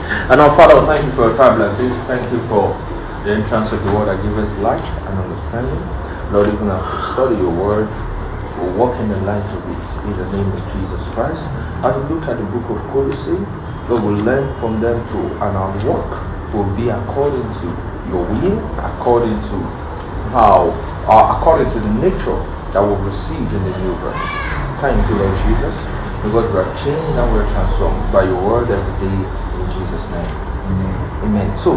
And our Father, thank you for your time like this. Thank you for the entrance of the word that gives us light and understanding. Lord, even as we study your word, we'll walk in the light of it in the name of Jesus Christ. As we look at the book of Colossae, Lord, we'll learn from them too, and our work will be according to your will, according to the nature that we'll receive in the new birth. Thank you, Lord Jesus, because we are changed and we are transformed by your word every day in Jesus' name. Amen. So,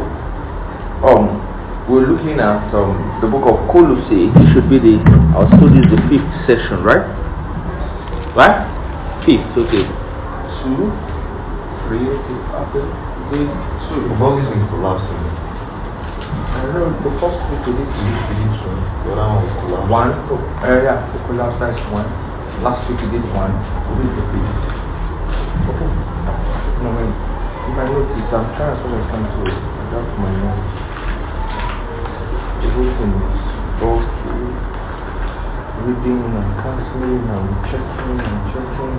we're looking at the book of Colossae. It should be our study is the 5th session, right? Right? 5th, okay. 2, 3, okay. 2. What is in Colossae? I don't know, the first week we did 2. The other one was Colossae. 1. Yeah, the Colossae is 1. Last week we did 1. We did the 5th. Okay. No, wait. If I notice, I'm trying as much as I can to adapt my notes. Everything is both reading and cancelling and checking.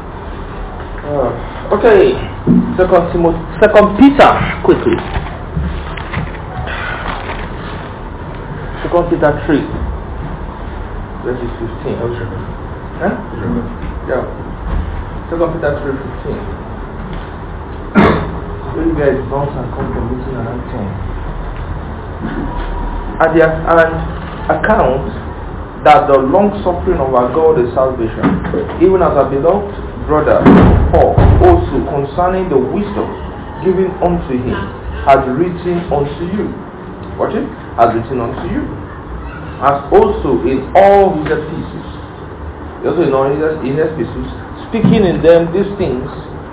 Okay. Second Peter, quickly. 2 Peter 3, verses 15. Huh? Yeah. 2 Peter 3:15. When you guys bounce and come from meeting around 10. And account that the long suffering of our God is salvation, even as our beloved brother Paul also concerning the wisdom given unto him has written unto you. Watch it? Has written unto you. As also in all his epistles. Also in all his epistles, speaking in them these things,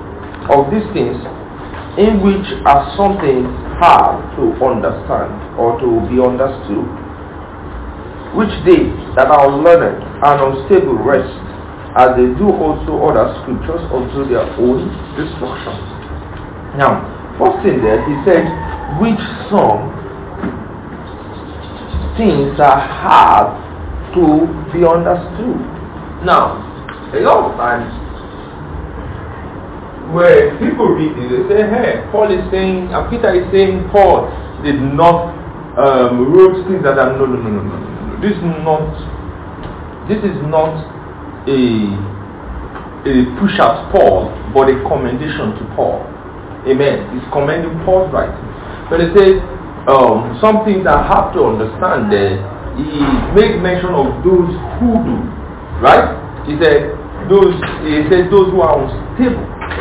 in which are something hard to understand or to be understood, which they that are learned and unstable rest, as they do also other scriptures unto their own destruction. Now, first thing there, he said, which some things are hard to be understood. Now, a lot of times, where people read it, they say, hey, Paul is saying, and Peter is saying, Paul did not wrote things that are no. This is not a push at Paul, but a commendation to Paul. Amen. He's commending Paul's writing. But it says, some things are hard to understand there. He made mention of those who do. Right? He said, those who are unstable.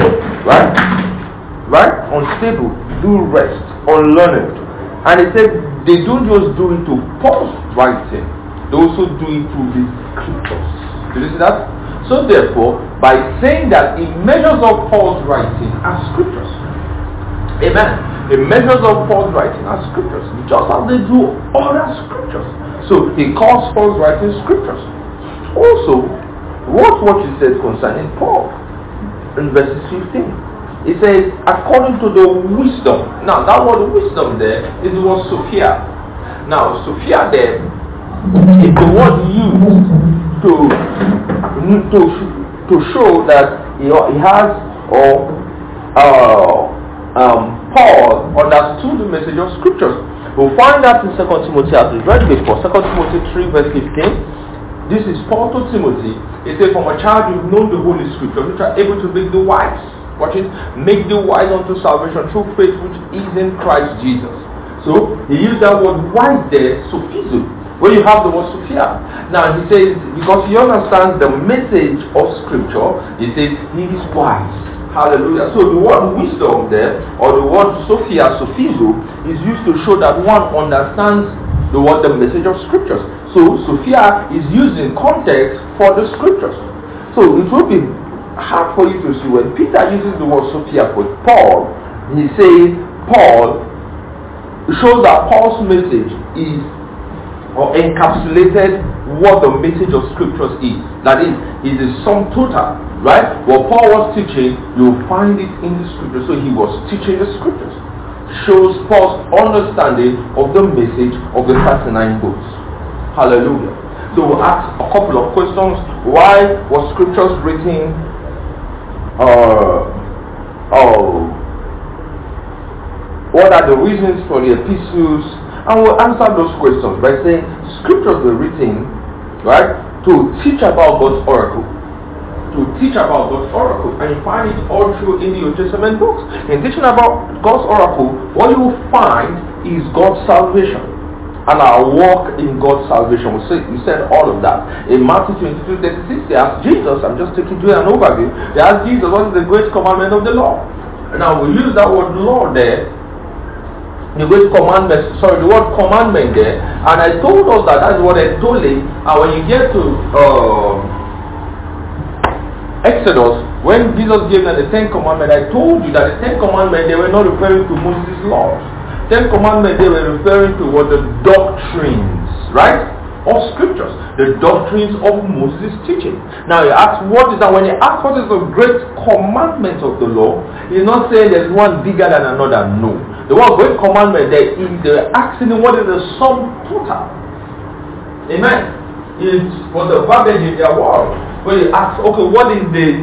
Right? Unstable, do rest, unlearned. And he said they don't just do it to Paul's writing, they also do it to the scriptures. Did you see that? So therefore, by saying that he measures up Paul's writing as scriptures. Amen. He measures up Paul's writing as scriptures, just as they do other scriptures. So he calls Paul's writing scriptures. Also, what he said concerning Paul in verses 15. It says, according to the wisdom. Now, that word wisdom there is the word Sophia. Now, Sophia there is the word used to show that he has, Paul understood the message of scriptures. We'll find that in 2 Timothy, as we read before, 2 Timothy 3 verse 15. This is Paul to Timothy. He said, from a child you've known the Holy Scriptures, which are able to make the wise. Watch it. Make the wise unto salvation through faith which is in Christ Jesus. So, he used that word wise there, sophizo, where you have the word Sophia. Now, he says, because he understands the message of Scripture, he says, he is wise. Hallelujah. So, the word wisdom there, or the word Sophia, sophizo, is used to show that one understands the message of Scriptures. So Sophia is used in context for the scriptures. So it will be hard for you to see when Peter uses the word Sophia for Paul. He says Paul shows that Paul's message is or encapsulated what the message of scriptures is. That is, it is sum total, right? What Paul was teaching, you'll find it in the scriptures. So he was teaching the scriptures. Shows Paul's understanding of the message of the 39 books. Hallelujah. So we'll ask a couple of questions. Why was scriptures written what are the reasons for the epistles? And we'll answer those questions by saying scriptures were written, right, to teach about God's oracle. To teach about God's oracle. And you find it all through in the Old Testament books. In teaching about God's oracle, what you will find is God's salvation. And our walk in God's salvation. We said all of that. In Matthew 22:36, they asked Jesus, I'm just taking you an overview. They asked Jesus, what is the great commandment of the law? And now we use that word law there. The word commandment there, and I told us that's what I told him. And when you get to Exodus, when Jesus gave them the Ten Commandments, I told you that the Ten Commandments, they were not referring to Moses' laws. Ten Commandments, they were referring to what the doctrines, right? Of scriptures, the doctrines of Moses' teaching. Now you ask, what is that? When you ask what is the great commandment of the law, he's not saying there's one bigger than another. No. The word great commandment there is they're asking what is the sum total. Amen. It's for the verbiage in their world. When you ask, okay, what is the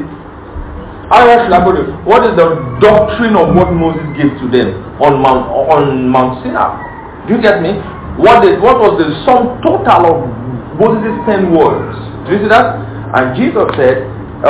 what is the doctrine of what Moses gave to them on Mount Sinai? Do you get me? What was the sum total of Moses' 10 words? Do you see that? And Jesus said,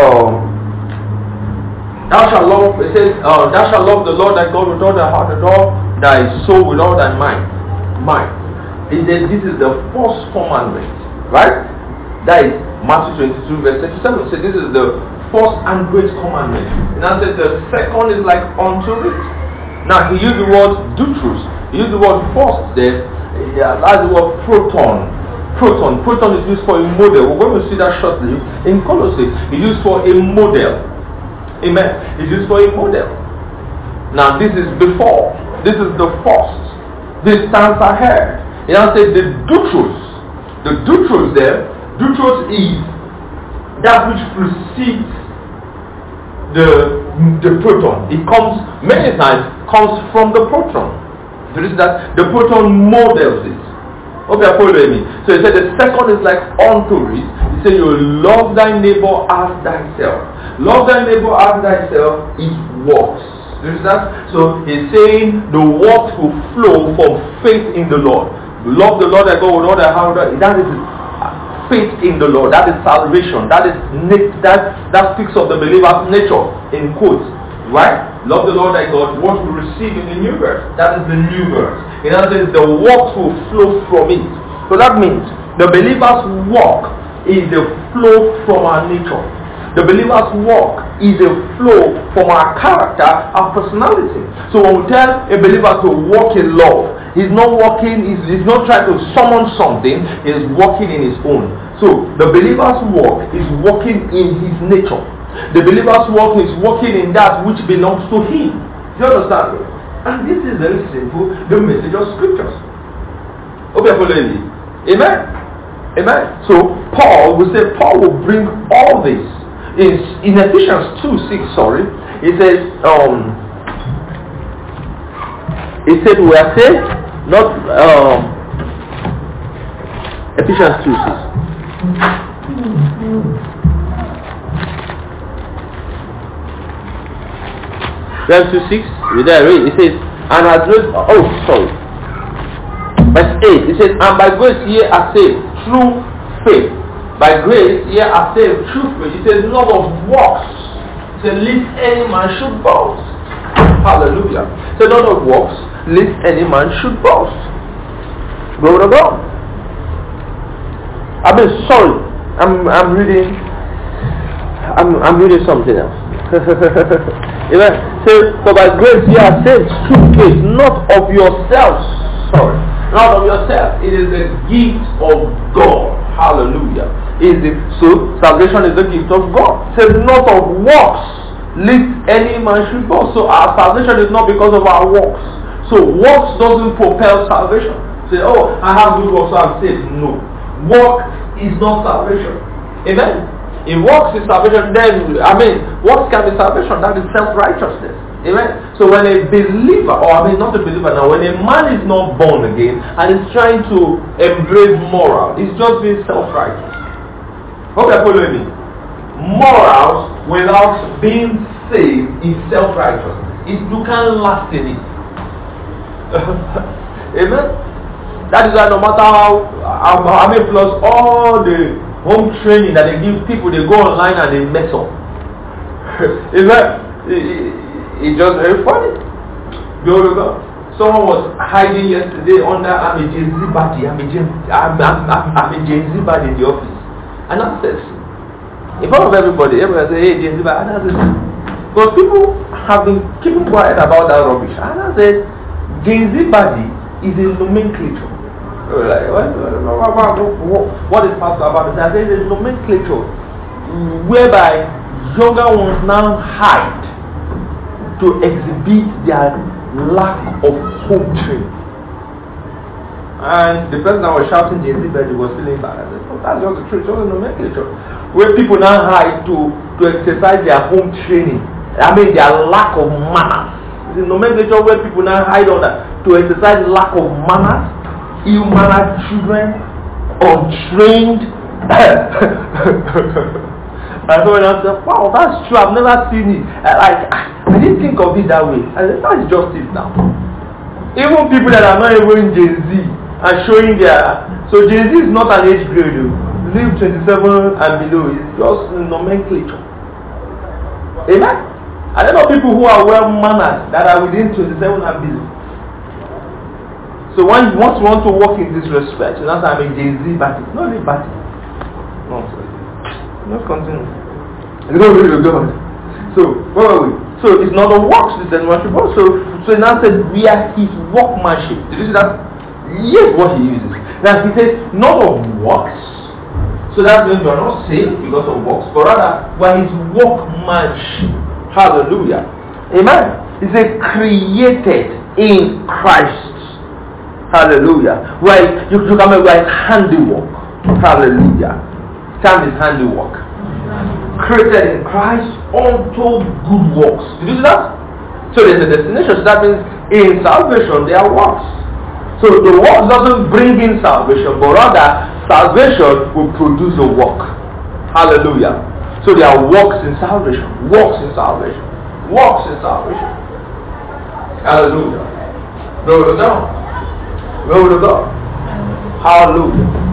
thou shalt love, it says, thou shalt love the Lord thy God with all thy heart and all thy soul with all thy mind. It says this is the first commandment, right? That is Matthew 22 verse 37. So this is the first and great commandment. And I said the second is like unto it. Now he used the word dutrus. He used the word first there. That's the word proton. Proton is used for a model. We're going to see that shortly in Colossae. It's used for a model. Amen. It's used for a model. Now this is before. This is the first. This stands ahead. And I said the dutrus. The dutrus there. Dutrus is that which precedes the proton. It comes many times from the proton. There is that the proton models it. Okay, following me. So he said the second is like unto it. He said you love thy neighbor as thyself. Love thy neighbor as thyself is works. There is that. So he's saying the works will flow from faith in the Lord. Love the Lord thy God with all thy heart. That is faith in the Lord. That is salvation. That speaks of the believer's nature in quotes. Right? Love the Lord thy God, what we receive in the new birth. That is the new birth. In other words, the works will flow from it. So that means the believer's walk is a flow from our nature. The believer's walk is a flow from our character, our personality. So when we tell a believer to walk in love, he's not walking, he's not trying to summon something, he's walking in his own. So the believer's walk is walking in his nature. The believer's walk is walking in that which belongs to him. Do you understand? And this is very simple, the message of scriptures. Okay, following me. Amen. Amen. So Paul will bring all this. In Ephesians 2:6, it says, it said we are saved, not Ephesians 2:6. Verse 2:6, we there read. It says, and has raised. Verse 8. It says, and by grace ye are saved through faith. By grace ye are saved through faith. It says, not of works. It says, lest any man should boast. Hallelujah. It says, not of works, lest any man should boast. Glory to God. I'm reading something else. Amen. So, for by grace ye are saved through faith, not of yourselves. Not of yourself. It is the gift of God. Hallelujah. So salvation is the gift of God. It says not of works, lest any man should boast. So our salvation is not because of our works. So works doesn't propel salvation. Say, oh, I have good works, so I'm saved. No. Work is not salvation. Amen. If works is salvation, then, works can be salvation. That is self-righteousness. Amen. So when a believer, not a believer now, when a man is not born again and is trying to embrace moral, he's just being self-righteous. Okay, follow me. Morals without being saved is self-righteousness. You can't last in it. Amen. That is why no matter how many plus all the home training that they give people, they go online and they mess up. It's just very funny. Glory to God. Someone was hiding yesterday under I'm a Gen Z body. I'm a Gen Z body in the office. And I said, in front of everybody say, hey, Gen Z body. And I said, because people have been keeping quiet about that rubbish. And I said, Gen Z body is a nomenclature. Like, what is Pastor about this? I said, it's a nomenclature whereby younger ones now hide to exhibit their lack of home training. And the person that was shouting Gen Z body was feeling bad. I said, oh, that's just the truth. It's just a nomenclature where people now hide to exercise their home training. I mean their lack of manners. It's a nomenclature where people now hide on that to exercise lack of manners, ill-mannered children, untrained. And so when I said, wow, that's true, I've never seen it. I didn't think of it that way. I said, that's justice now. Even people that are not even in Gen Z are showing their... So Gen Z is not an age grade. Live 27 and below. It's just nomenclature. Amen? I don't know people who are well-mannered that are within 27 and below. So once you want to walk in this respect, you know, I'm a Gen Z, but it's not a bad thing. No, sorry. Let's continue. Glory to God. So, where were we? So, it's not a works, it's an worship. So now said, we are his workmanship. Did you see that? Yes, what he uses. Now, he says, not of works. So that means we are not saved because of works, but rather, we are his workmanship. Hallelujah. Amen. He said, created in Christ. Hallelujah. Right? You can make right handiwork. Hallelujah. Time is handiwork. Created in Christ unto good works. Did you see that? So there's a destination. So that means in salvation there are works. So the works doesn't bring in salvation, but rather salvation will produce a work. Hallelujah. So there are works in salvation. Works in salvation. Works in salvation. Hallelujah. Glory to God. Glory to God. Hallelujah.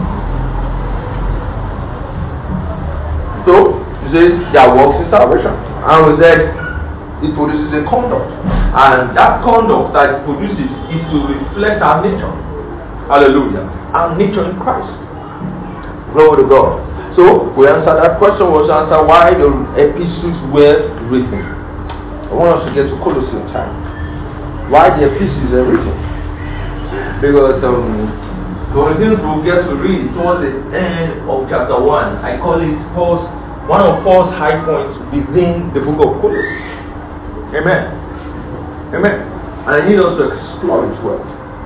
So, you say there works in salvation. And we said it produces a conduct. And that conduct that it produces is to reflect our nature. Hallelujah. Our nature in Christ. Glory to God. So, we answered that question was answered why the epistles were written. I want us to get to Colossae time. Why the epistles are written? Because the only things we'll get to read towards the end of chapter 1, I call it one of Paul's high points within the book of Colossae. Amen. Amen. And I need us to explore it well.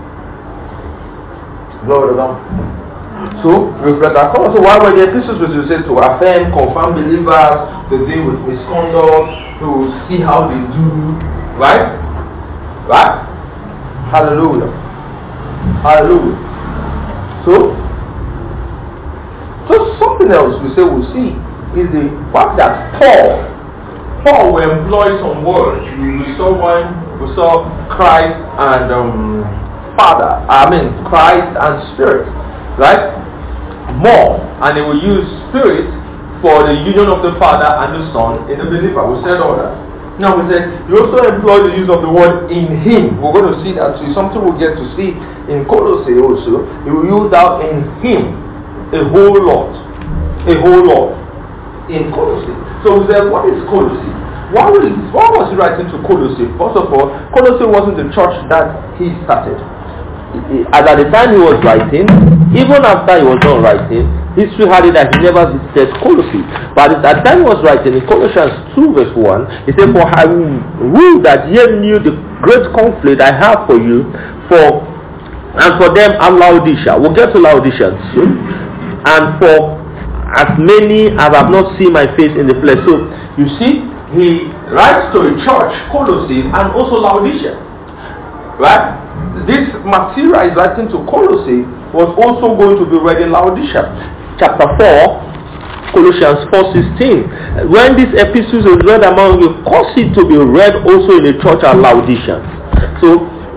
Glory to God. So, we've read that Colossae. Why were the epistles which you said to affirm, confirm believers, to deal with misconduct, to see how they do, right? Right? Hallelujah. Hallelujah. So something else we'll see is the fact that Paul will employ some words. We saw Christ and Christ and Spirit, right? More, and he will use Spirit for the union of the Father and the Son in the believer. We said all that. Now we said, you also employ the use of the word in him. We're going to see that. So it's something we'll get to see in Colossae also. He will use that in him a whole lot. A whole lot. In Colossae. So we said, what is Colossae? Why was he writing to Colossae? First of all, Colossae wasn't the church that he started. At the time he was writing, even after he was done writing, history had it that he never visited Colossae. But at the time he was writing in Colossians 2 verse 1, he said, for I will that ye knew the great conflict I have for you, and for them are Laodicea. We'll get to Laodicea soon. And for as many as have not seen my face in the flesh. So you see, he writes to a church, Colossae, and also Laodicea. Right? This material is writing to Colossae was also going to be read in Laodicea. Chapter 4, Colossians 4:16. When this epistle is read among you, cause it to be read also in the church at Laodicea. So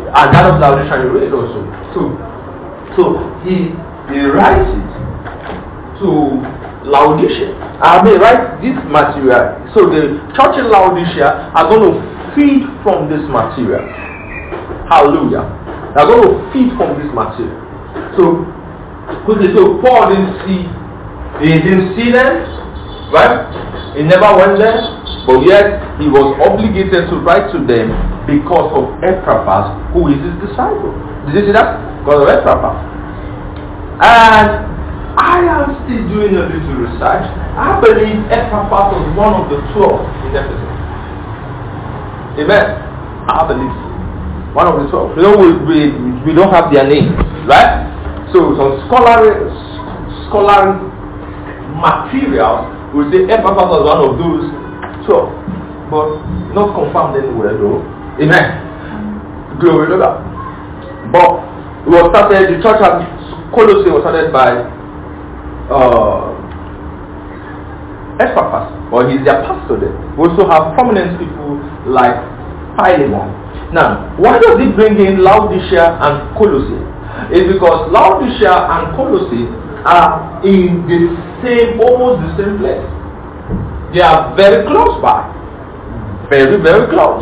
And that of Laodicea you read also. So he writes it to Laodicea. I may write this material. So the church in Laodicea are going to feed from this material. Hallelujah. They are going to feed from this material. So Paul didn't see them, right? He never went there, but yet he was obligated to write to them because of Epaphras, who is his disciple. Did you see that? Because of Epaphras. And I am still doing a little research. I believe Epaphras was one of the 12 in Ephesus. Amen. I believe so. One of the 12. You know, we don't have their names, right? So some scholarly materials will say Epaphras was one of those 12, but not confirmed anywhere though. Amen. Glory to God. But it was started. The church at Colossae was started by Epaphras, but he's their pastor there. We also have prominent people like Philemon. Now, why does he bring in Laodicea and Colossae? It's because Laodicea and Colossae are in the same, almost the same place. They are very close by. Very, very close.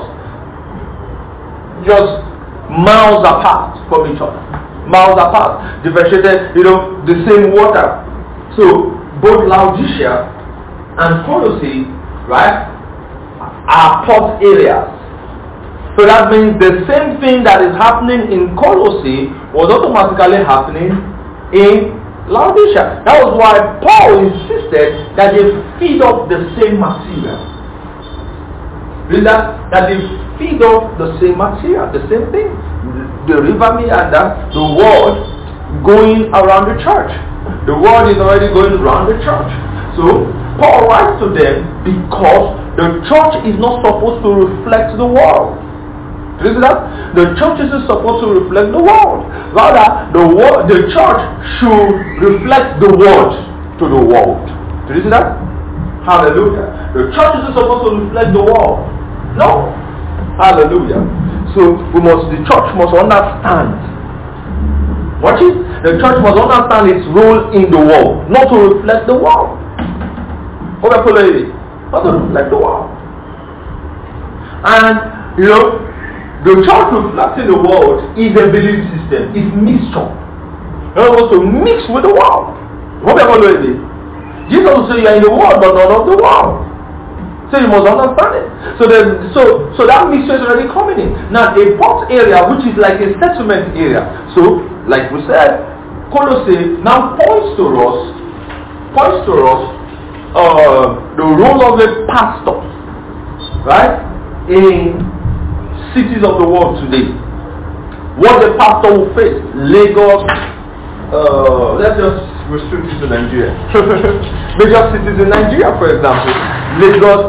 Just miles apart from each other. Miles apart. Differentiated, the same water. So, both Laodicea and Colossae, right, are port areas. So that means the same thing that is happening in Colossae was automatically happening in Laodicea. That was why Paul insisted that they feed off the same material. That they feed off the same material, the same thing. The river meander, the word going around the church. The word is already going around the church. So Paul writes to them because the church is not supposed to reflect the world. Do you see that? The church isn't supposed to reflect the world. Rather, the church should reflect the word to the world. Do you see that? Hallelujah. The church isn't supposed to reflect the world. No. Hallelujah. So the church must understand. Watch it. The church must understand its role in the world, not to reflect the world. Not to reflect the world. And the church reflecting the world is a belief system. It's mixture. You're supposed to mix with the world. What are you doing? Jesus will say you are in the world, but not of the world. So you must understand it. So that mixture is already coming in. Now a port area, which is like a settlement area. So, like we said, Colossae now points to us the role of a pastor, right, in cities of the world today. What the pastor will face. Lagos, let's just restrict it to Nigeria. Major cities in Nigeria, for example. Lagos,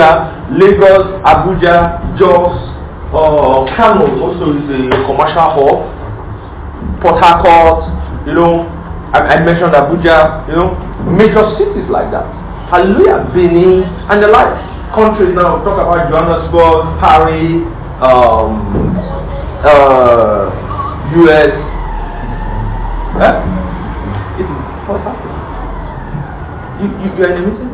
Abuja, Jos, Kano also is a commercial hub. Port Harcourt, I mentioned Abuja, major cities like that. Hallelujah, Benin, and the like. Countries now, talk about Johannesburg, Paris, US. What's happening? You are in a meeting?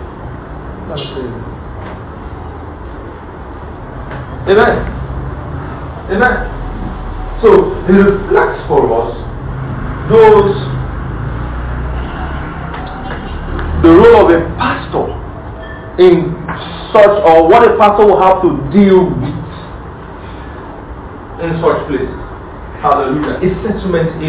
Amen. So it reflects for us the role of a pastor in such, or what a pastor will have to deal with in such places. Hallelujah. A settlement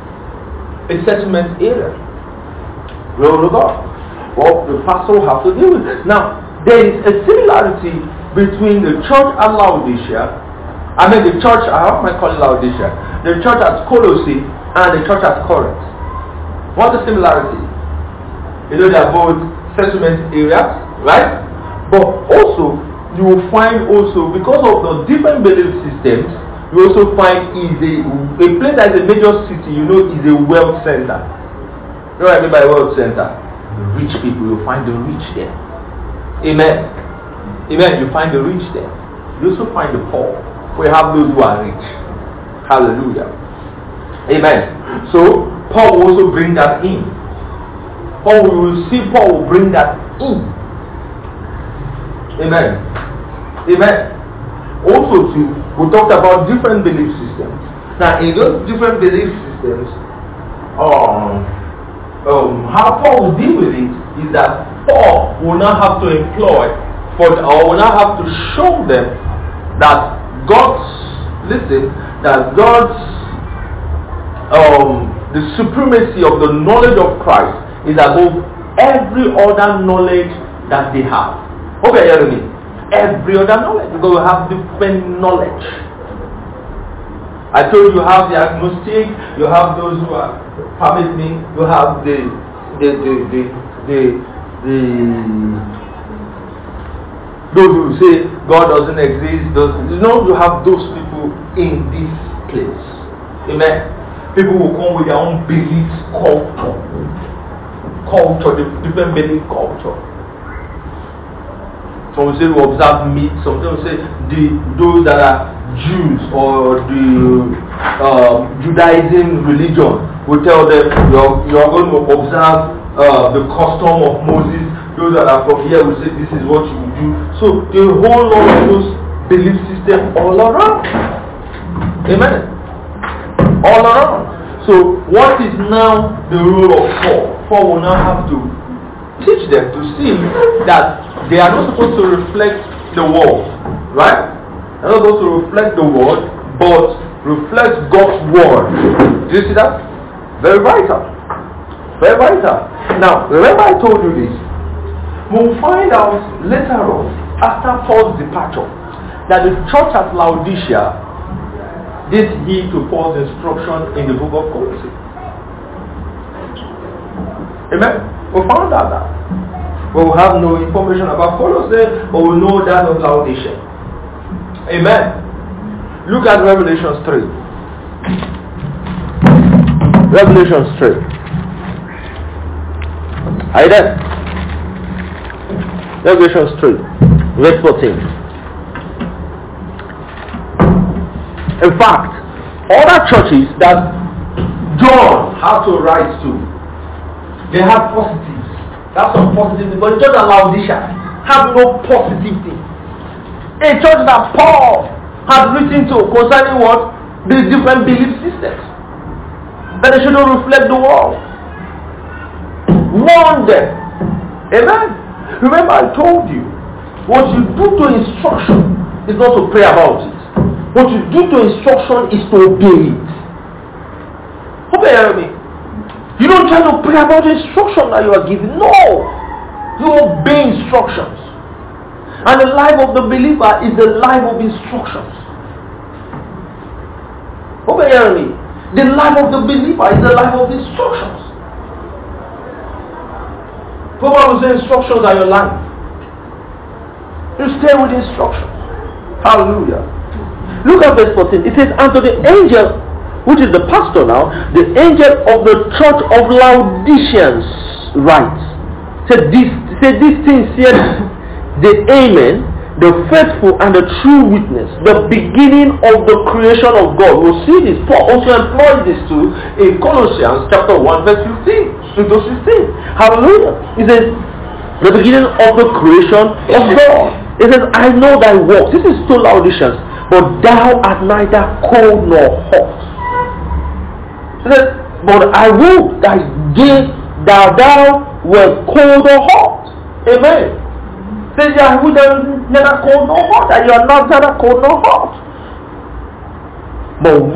area. Glory to God. What the pastor will have to deal with. Now, there is a similarity between the church at Laodicea, how am I calling Laodicea? The church at Colossae and the church at Corinth. What's the similarity? They are both settlement areas, right? But also, you will find also, because of the different belief systems, you also find is a place that is a major city, is a wealth center. You know what I mean by wealth center? The rich people, you find the rich there. Amen. You find the rich there. You also find the poor. We have those who are rich. Hallelujah. Amen. So Paul will also bring that in. Paul will bring that in. Amen. Amen. Also too, we talked about different belief systems. Now in those different belief systems, how Paul will deal with it is that Paul will not have to employ or will not have to show them that the supremacy of the knowledge of Christ is above every other knowledge that they have. Okay, hear me? Every other knowledge, because we have different knowledge. I told you have the agnostic, you have those who are, permit me, you have those who say God doesn't exist. You have those people in this place. Amen. People will come with their own beliefs, culture, different belief culture. Some will say we observe meat. Some will say those that are Jews or the Judaism religion will tell them you are going to observe the custom of Moses. Those that are from here will say this is what you do. So the whole lot of those belief system all around. Amen. All around. So what is now the role of Paul? Paul will now have to teach them to see that they are not supposed to reflect the world, right? They're not supposed to reflect the world, but reflect God's word. Do you see that? Very vital. Very vital. Now, remember I told you this. We'll find out later on, after Paul's departure, that the church at Laodicea did heed to Paul's instruction in the book of Colossians. Amen? We found out that. We will have no information about Colossae, but we know that of Laodicea. Amen. Look at Revelations 3. Revelations 3. Are you there? Revelations 3, verse 14. In fact, other churches that John had to write to, they have positives. That's some positive, but the church at Laodicea have no positive thing. A church that Paul had written to concerning what? The different belief systems. That they shouldn't reflect the world. Warn them. Amen. Remember I told you, what you do to instruction is not to pray about it. What you do to instruction is to obey it. Hope you hear me. You don't try to pray about the instruction that you are given. No. You obey instructions. And the life of the believer is the life of instructions. Hope you hear me. The life of the believer is the life of instructions. The Bible says instructions are your life. You stay with instructions. Hallelujah. Look at verse 14. It says, and to the angel, which is the pastor now, the angel of the church of Laodiceans writes, said this thing said the Amen, the faithful and the true witness, the beginning of the creation of God. We'll see this. Paul also employed this too in Colossians chapter 1 verse 15 into 16. Hallelujah. He says, the beginning of the creation of God. It says, I know thy works. This is to Laodiceans, but thou art neither cold nor hot. It says, but I will that thou were cold or hot. Amen. Says you are neither cold nor hot, and you are not neither cold nor hot. But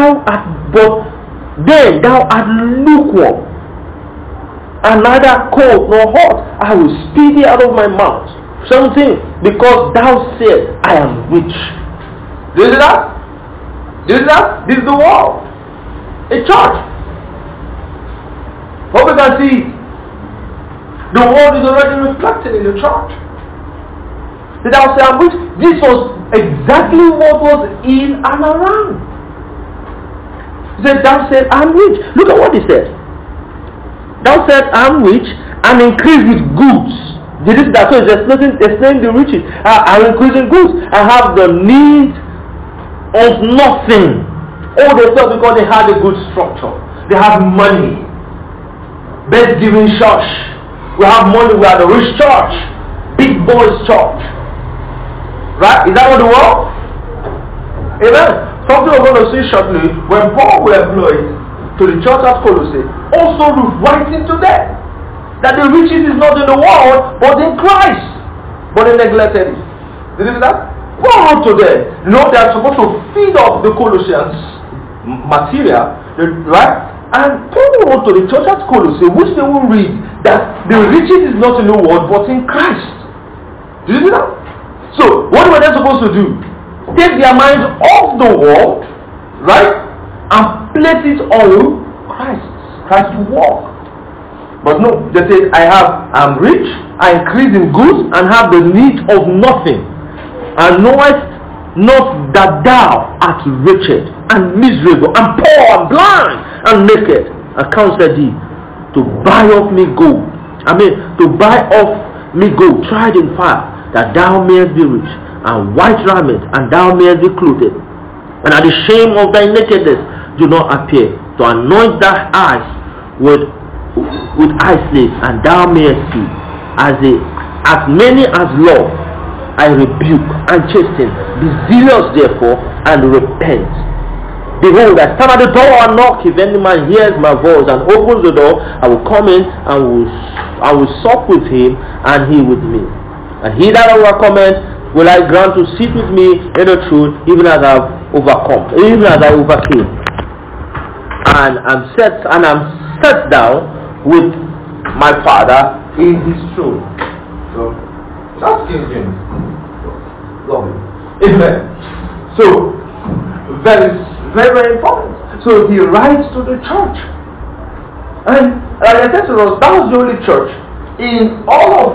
then thou art lukewarm, and neither cold nor hot, I will spit thee out of my mouth. 17, because thou said, I am rich. Do you see that? Do you see that? This is the world. A church. Hope you can see it. The world is already reflected in the church. Did I say I'm rich? This was exactly what was in and around. He said, thou said, I'm rich. Look at what he said. Thou said, I'm rich and increase with goods. This is that. So it's explaining the riches. I'm increasing goods. I have the need of nothing. Oh, they thought because they had a good structure. They have money. Best giving church. We have money, we are the rich church. Big boys church. Right? Is that what the world? Amen. Something we're going to see shortly. When Paul will employ to the church at Colossae, also writing to them that the riches is not in the world, but in Christ. But they neglected it. Did you see that? Paul wrote to them. You know, they are supposed to feed up the Colossians material, right? And Paul wrote to the church at Colossae, which they will read, that the riches is not in the world, but in Christ. Did you see that? So, what were they supposed to do? Take their minds off the world, right? And place it on Christ. Christ will walk. But no, they said, I'm rich, I increase in goods, and have the need of nothing. And knowest not that thou art wretched, and miserable, and poor, and blind, and naked. I counsel thee to buy off me gold. To buy off me gold, tried in fire, that thou mayest be rich, and white raiment, and thou mayest be clothed, and at the shame of thy nakedness do not appear, to anoint thy eyes with eye slaves, and thou mayest see. As many as love I rebuke and chasten. Be zealous therefore and repent. Behold, I stand at the door and knock. If any man hears my voice and opens the door, I will come in and I will sup with him and he with me. And he that overcometh will I grant to sit with me in the truth, even as I have overcome, even as I overcame. And I'm set down with my Father in his throne. So that's King James. Love it. Amen. So very, very, very important. So he writes to the church. And like I said to us, that was the only church in all of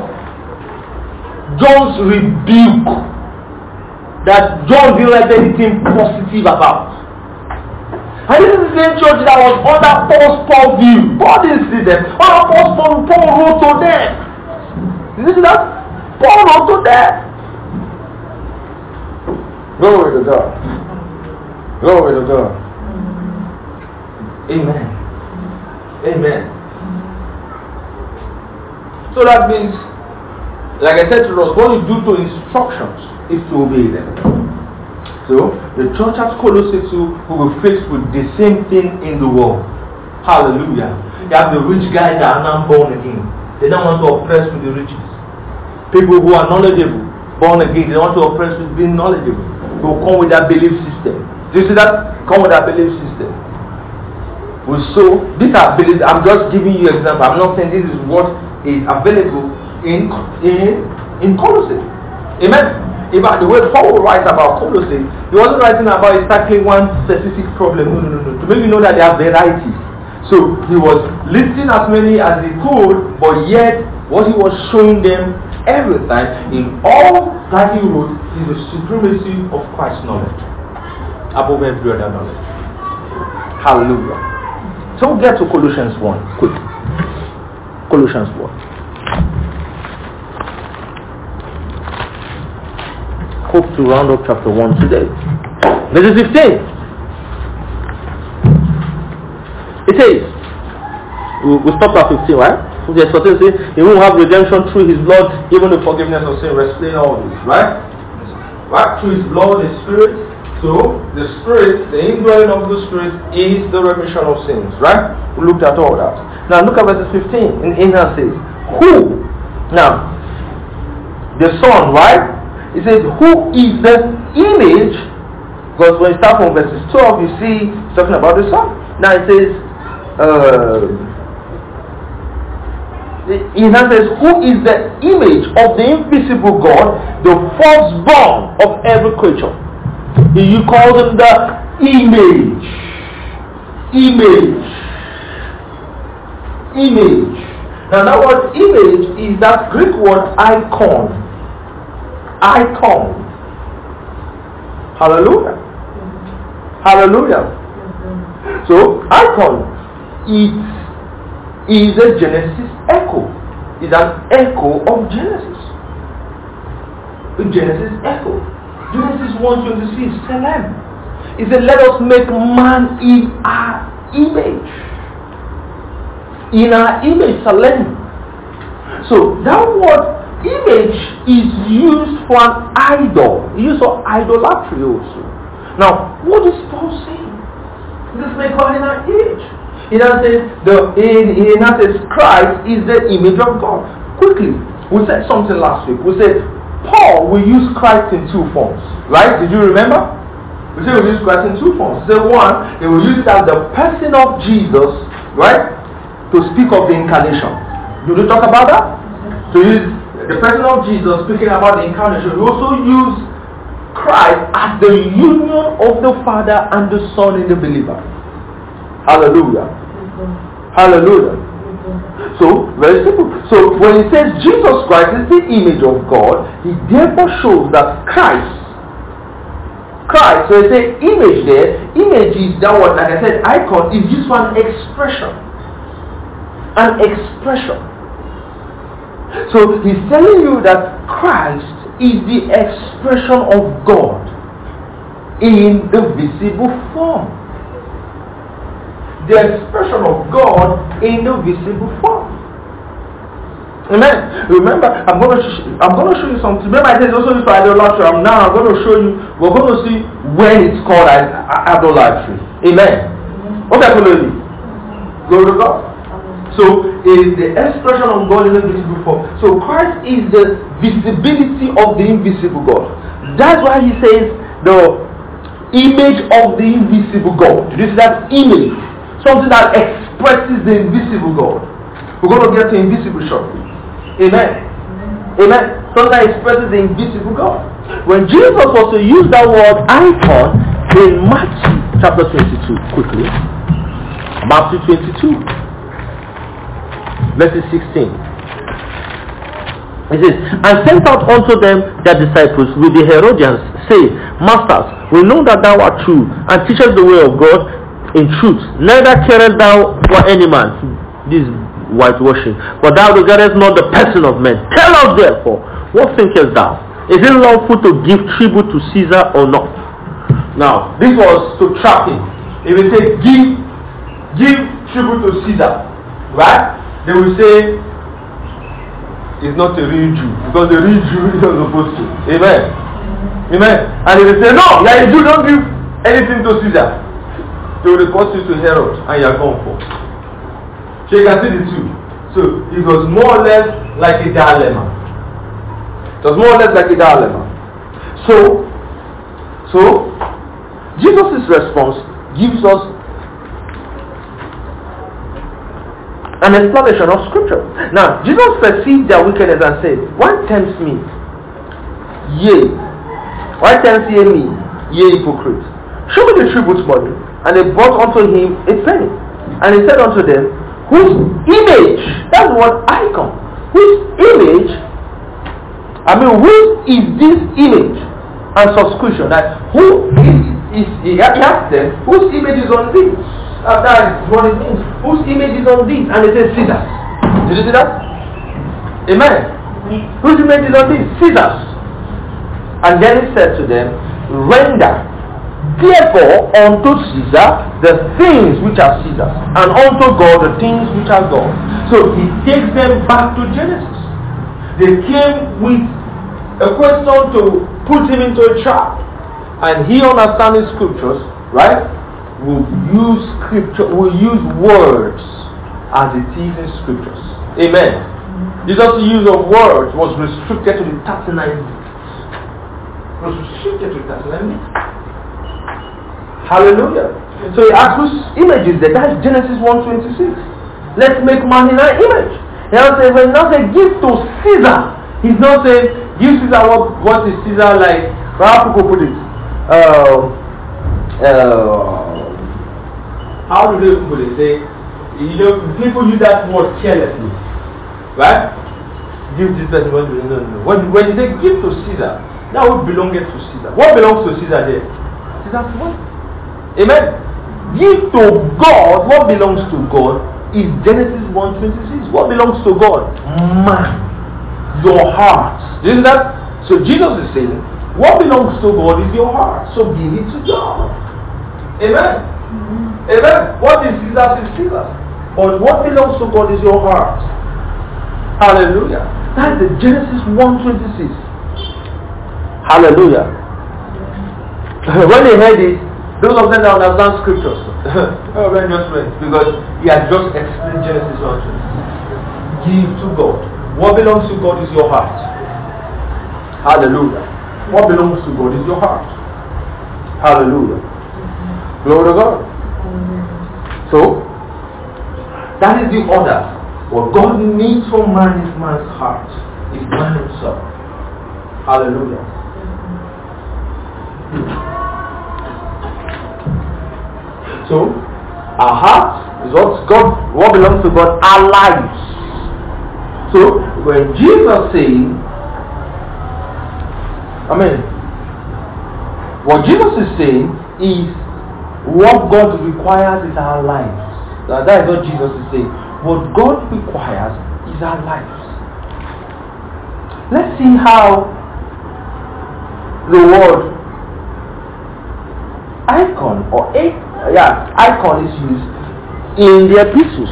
John's rebuke that John didn't write anything positive about. And this is the same church that was under Paul's view. Paul didn't see them. Under Paul wrote to them. Did you see that? Paul wrote to them. Glory to God. Glory to God. Amen. Amen. So that means, like I said to us, what you do to instructions is to obey them. So the church at Colossae who were faced with the same thing in the world. Hallelujah. You have the rich guys that are now born again. They don't want to oppress with the riches. People who are knowledgeable, born again, they want to oppress with being knowledgeable. They will come with that belief system. Do you see that? Come with that belief system. So these are beliefs. I'm just giving you an example. I'm not saying this is what is available in Colossae. Amen. About the way Paul writes about Colossae, he wasn't writing about exactly one specific problem. No. To make you know that there are varieties. So he was listing as many as he could, but yet what he was showing them every time in all that he wrote is the supremacy of Christ's knowledge above every other knowledge. Hallelujah. So we'll get to Colossians 1 quick. Colossians 1. Hope to round up chapter 1 today. Verse 15. It says, we stopped at 15, right? Verse 14 says, he will have redemption through his blood, even the forgiveness of sin. We're explaining all this, right? Right? Through his blood, the Spirit. So, the Spirit, the indwelling of the Spirit is the remission of sins, right? We looked at all that. Now look at verse 15. In here says, who? Now, the Son, right? It says, who is the image? Because when you start from verses 12, you see it's talking about the Son. Now it says, it says, who is the image of the invisible God, the firstborn of every creature? You call him the image. Now that word image is that Greek word icon. Hallelujah. So icon is a Genesis echo. It's an echo of Genesis. The Genesis echo. Genesis 1:26, Salem. He said, let us make man in our image. In our image, Salem. So that word image is used for an idol. Used for idolatry also. Now, what is Paul saying? Let's make man in our image. He now says Christ is the image of God. Quickly, we said something last week. We said Paul will use Christ in two forms. Right? Did you remember? We said we use Christ in two forms. So one, he will use it as the person of Jesus, right? To speak of the incarnation. Did we talk about that? To use the person of Jesus speaking about the incarnation. We also use Christ as the union of the Father and the Son in the believer. Hallelujah. Hallelujah. So, very simple. So, when he says Jesus Christ is the image of God, he therefore shows that Christ, so he says image there, image is that word, like I said, icon, is just one expression. An expression. So, he's telling you that Christ is the expression of God in the visible form. The expression of God in the visible form. Amen. Remember, I'm going to show you something. Remember, I said it's also used for idolatry. Now I'm going to show you. We're going to see when it's called idolatry. Amen. Okay, follow me. Glory to God. So, is the expression of God in the visible form. So, Christ is the visibility of the invisible God. That's why he says the image of the invisible God. Did you see that image? Something that expresses the invisible God. We're going to get to invisible shortly. Amen. Amen. Something that expresses the invisible God. When Jesus was to use that word icon in Matthew chapter 22, quickly. Matthew 22. Verse 16. It says, and sent out unto them their disciples with the Herodians, say, Masters, we know that thou art true, and teachest the way of God in truth. Neither carest thou for any man. This whitewashing. But thou regardest not the person of men. Tell us therefore, what thinkest thou? Is it lawful to give tribute to Caesar or not? Now, this was to trap him. If we say give tribute to Caesar, right? They will say he's not a real Jew, because the real Jew is not supposed to. Amen. Amen. And if they say no, yeah, a Jew, don't give anything to Caesar, they will report you to Herod and you are gone for. So you can see the two. So it was more or less like a dilemma. It was more or less like a dilemma. So Jesus' response gives us an explanation of scripture. Now, Jesus perceived their wickedness and said, why tempts me? Yea. Why tempts ye me? Ye hypocrite. Show me the tribute money. And they brought unto him a penny. And he said unto them, whose image, that's the word icon, whose image, whose is this image? And subscription, that who is he asked them, whose image is on this? That is what it means. Whose image is on this? And it says Caesar. Did you see that? Amen. Whose image is on this? Caesar's. And then he said to them, render therefore unto Caesar the things which are Caesar's, and unto God the things which are God. So he takes them back to Genesis. They came with a question to put him into a trap. And he, understanding scriptures, right, will use scripture, will use words as it is in scriptures. Amen. Jesus' use of words was restricted to the 39 books. Was restricted to 39 books. Hallelujah. So he asked whose image is that? That's Genesis 1:26. Let's make man in our image. He now says, when he now says give to Caesar, he's not saying give Caesar what is Caesar like. How people put it? How do they put it? Say, people use that word carelessly, right? Give this person what you know. When you say give to Caesar, that would belong to Caesar. What belongs to Caesar there? Caesar's what? Amen. Give to God what belongs to God is Genesis 1:26. What belongs to God? Man, your heart. Isn't that? So Jesus is saying, what belongs to God is your heart. So give it to God. Amen. Amen. What is Caesar's is Caesar's. But what belongs to God is your heart. Hallelujah. That's the Genesis 1:26. Hallelujah. When they heard it, those of them that understand scriptures, because he had just explained Genesis 1:26. Give to God. What belongs to God is your heart. Hallelujah. What belongs to God is your heart. Hallelujah. Glory to God. So, that is the order. What God needs from man is man's heart. Is man himself. Hallelujah. So, our heart is what belongs to God, our lives. So, when Jesus says, what Jesus is saying is what God requires is our lives. That is what Jesus is saying. What God requires is our lives. Let's see how the word icon icon is used in the epistles.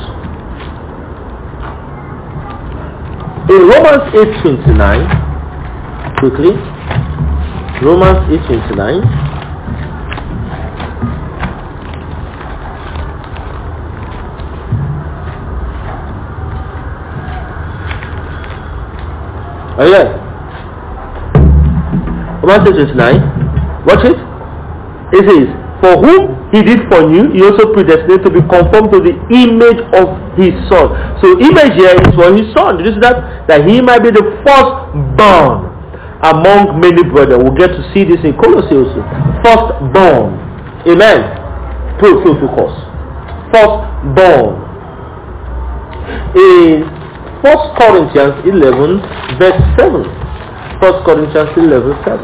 In Romans 8:29, quickly, Romans 8:29. Oh yeah. Romans 8:29. Watch it. It says, "For whom he did foreknew, he also predestined to be conformed to the image of his son." So image here is for his son. Did you see that? That he might be the firstborn among many brethren. We'll get to see this in Colossae also. Firstborn. Amen. Focus. Firstborn. In 1 Corinthians 11 verse 7. 1 Corinthians 11 7.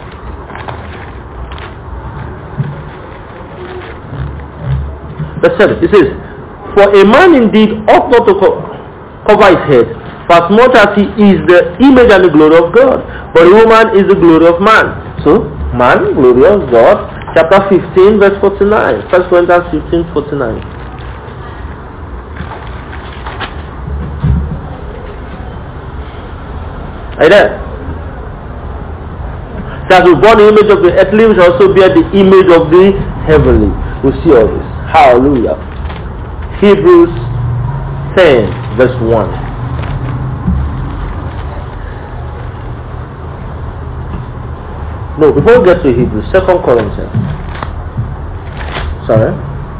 Verse 7. It says, "For a man indeed ought not to cover his head, for as much as he is the image and the glory of God. But a woman is the glory of man." So, man, glory of God. Chapter 15 verse 49. 1 Corinthians 15 49. Are you there? So as we bore the image of the earthly, we shall also bear the image of the heavenly. We'll see all this. Hallelujah. Hebrews 10 verse 1. No, before we get to Hebrews, 2 Corinthians. Sorry.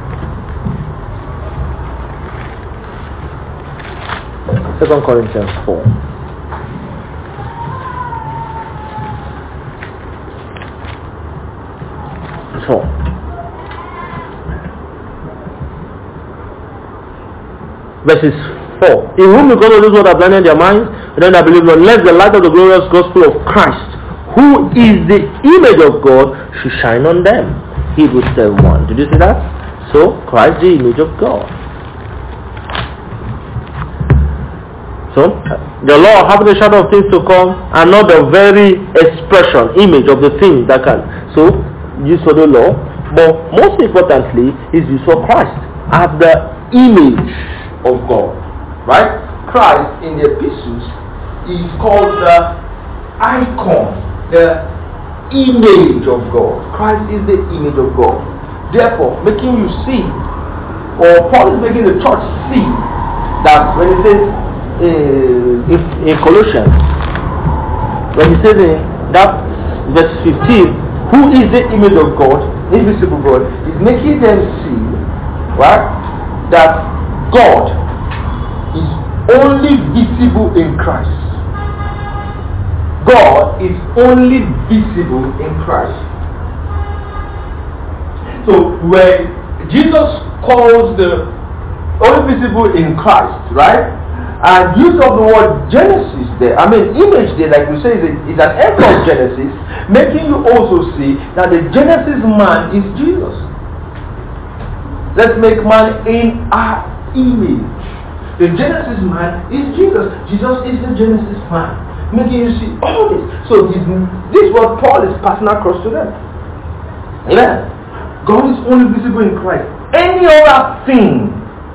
2 Corinthians 4. Verses 4. "In whom the God of this world have blinded their minds, and then I believe not, lest the light of the glorious gospel of Christ, who is the image of God, should shine on them." Hebrews 10:1. Did you see that? So, Christ the image of God. So, the law having the shadow of things to come, and not the very expression, image of the things that can. So, used for the law, but most importantly, is used for Christ as the image of God. Right? Christ in the epistles is called the icon, the image of God. Christ is the image of God. Therefore, making you see, or Paul is making the church see, that when he says in Colossians, when he says in that verse 15, "Who is the image of God, invisible God," is making them see, right, that God is only visible in Christ. God is only visible in Christ. So when Jesus calls the only visible in Christ, right? And use of the word Genesis there, image there, like we say, is an echo of Genesis, making you also see that the Genesis man is Jesus. Let's make man in our image. The Genesis man is Jesus. Jesus is the Genesis man, making you see all this. So this is what Paul is passing across to them. Amen. God is only visible in Christ. Any other thing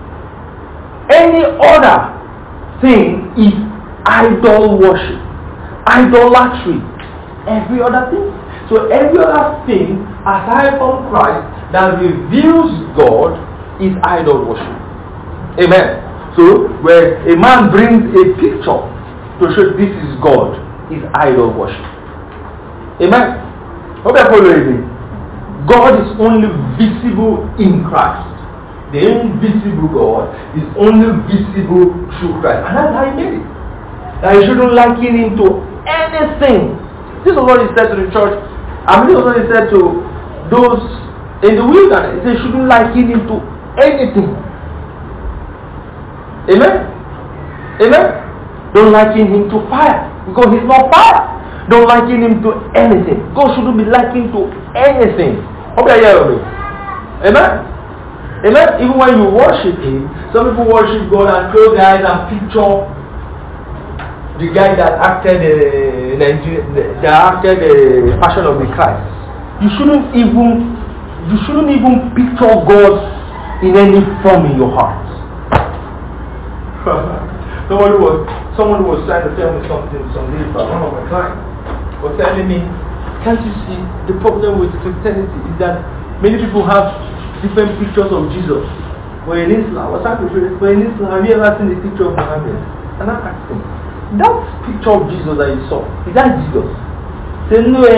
is idol worship, idolatry, every other thing. So every other thing aside from Christ that reveals God is idol worship. Amen. So where a man brings a picture to show this is God is idol worship. Amen. Hope you follow me. God is only visible in Christ. The invisible God is only visible through Christ. And that's how he made it. That you shouldn't liken him to anything. This is what he said to the church. I mean, this is what he said to those in the wilderness. He said you shouldn't liken him to anything. Amen? Amen? Don't liken him to fire. Because he's not fire. Don't liken him to anything. God shouldn't be likened to anything. Hope you hear me. Amen? Amen? Even when you worship him, some people worship God and close their eyes and picture the guy that acted the Passion of the Christ. You shouldn't even picture God in any form in your heart. Someone was trying to tell me something some days back. One of my clients was telling me, can't you see the problem with Christianity is that many people have different pictures of Jesus. But in Islam, have you ever seen a picture of Muhammad? And I asked him, that picture of Jesus that you saw, is that Jesus? He said, no,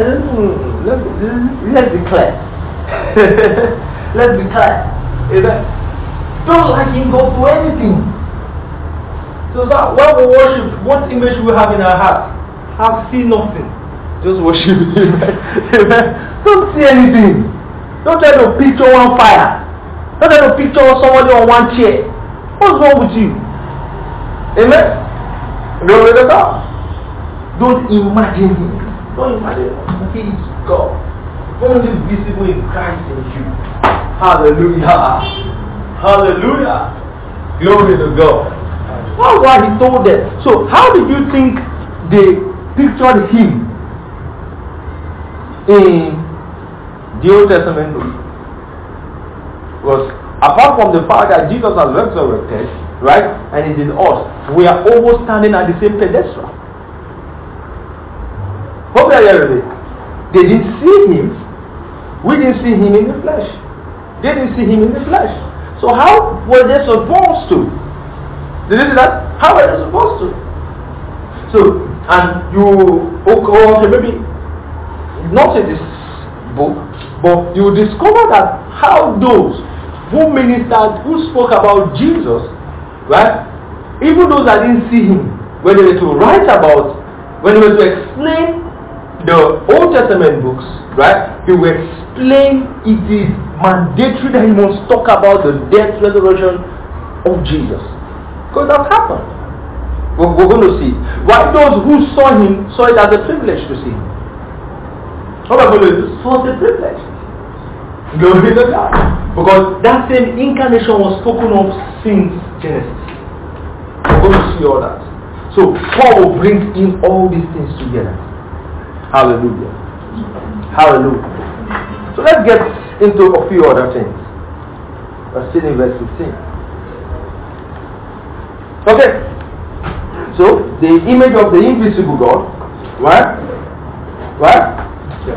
let's be clear. Let's be clear. Don't like him go to anything. So that when we worship, what image we have in our heart? Have seen nothing. Just worship him. Don't see anything. Don't try to picture one fire. Don't try to picture somebody on one chair. What's wrong with you? Amen? Glory to God. Don't imagine him. Don't imagine him. He is God. Only visible in Christ in you. Hallelujah. Hallelujah. Glory to God. That's why he told them. So how did you think they pictured him in the Old Testament book? Was apart from the fact that Jesus has resurrected, right, and is in us, we are almost standing at the same pedestal. Hope you are hearing me. They didn't see him. We didn't see him in the flesh. They didn't see him in the flesh. So how were they supposed to? Did you see that? How were they supposed to? So, and you, okay, maybe not in this book, but you discover that how those who ministered, who spoke about Jesus, right, even those that didn't see him, when they were to write about, when they were to explain the Old Testament books, right, they will explain it is mandatory that he must talk about the death, resurrection of Jesus. Because that happened. We're going to see. Why those who saw him saw it as a privilege to see him. What was a privilege? Glory to God. Because that same incarnation was spoken of since Genesis. We're going to see all that. So Paul will bring in all these things together. Hallelujah. Hallelujah. So let's get into a few other things. Let's see in verse 15. Okay, so the image of the invisible God, right? Right? Yeah.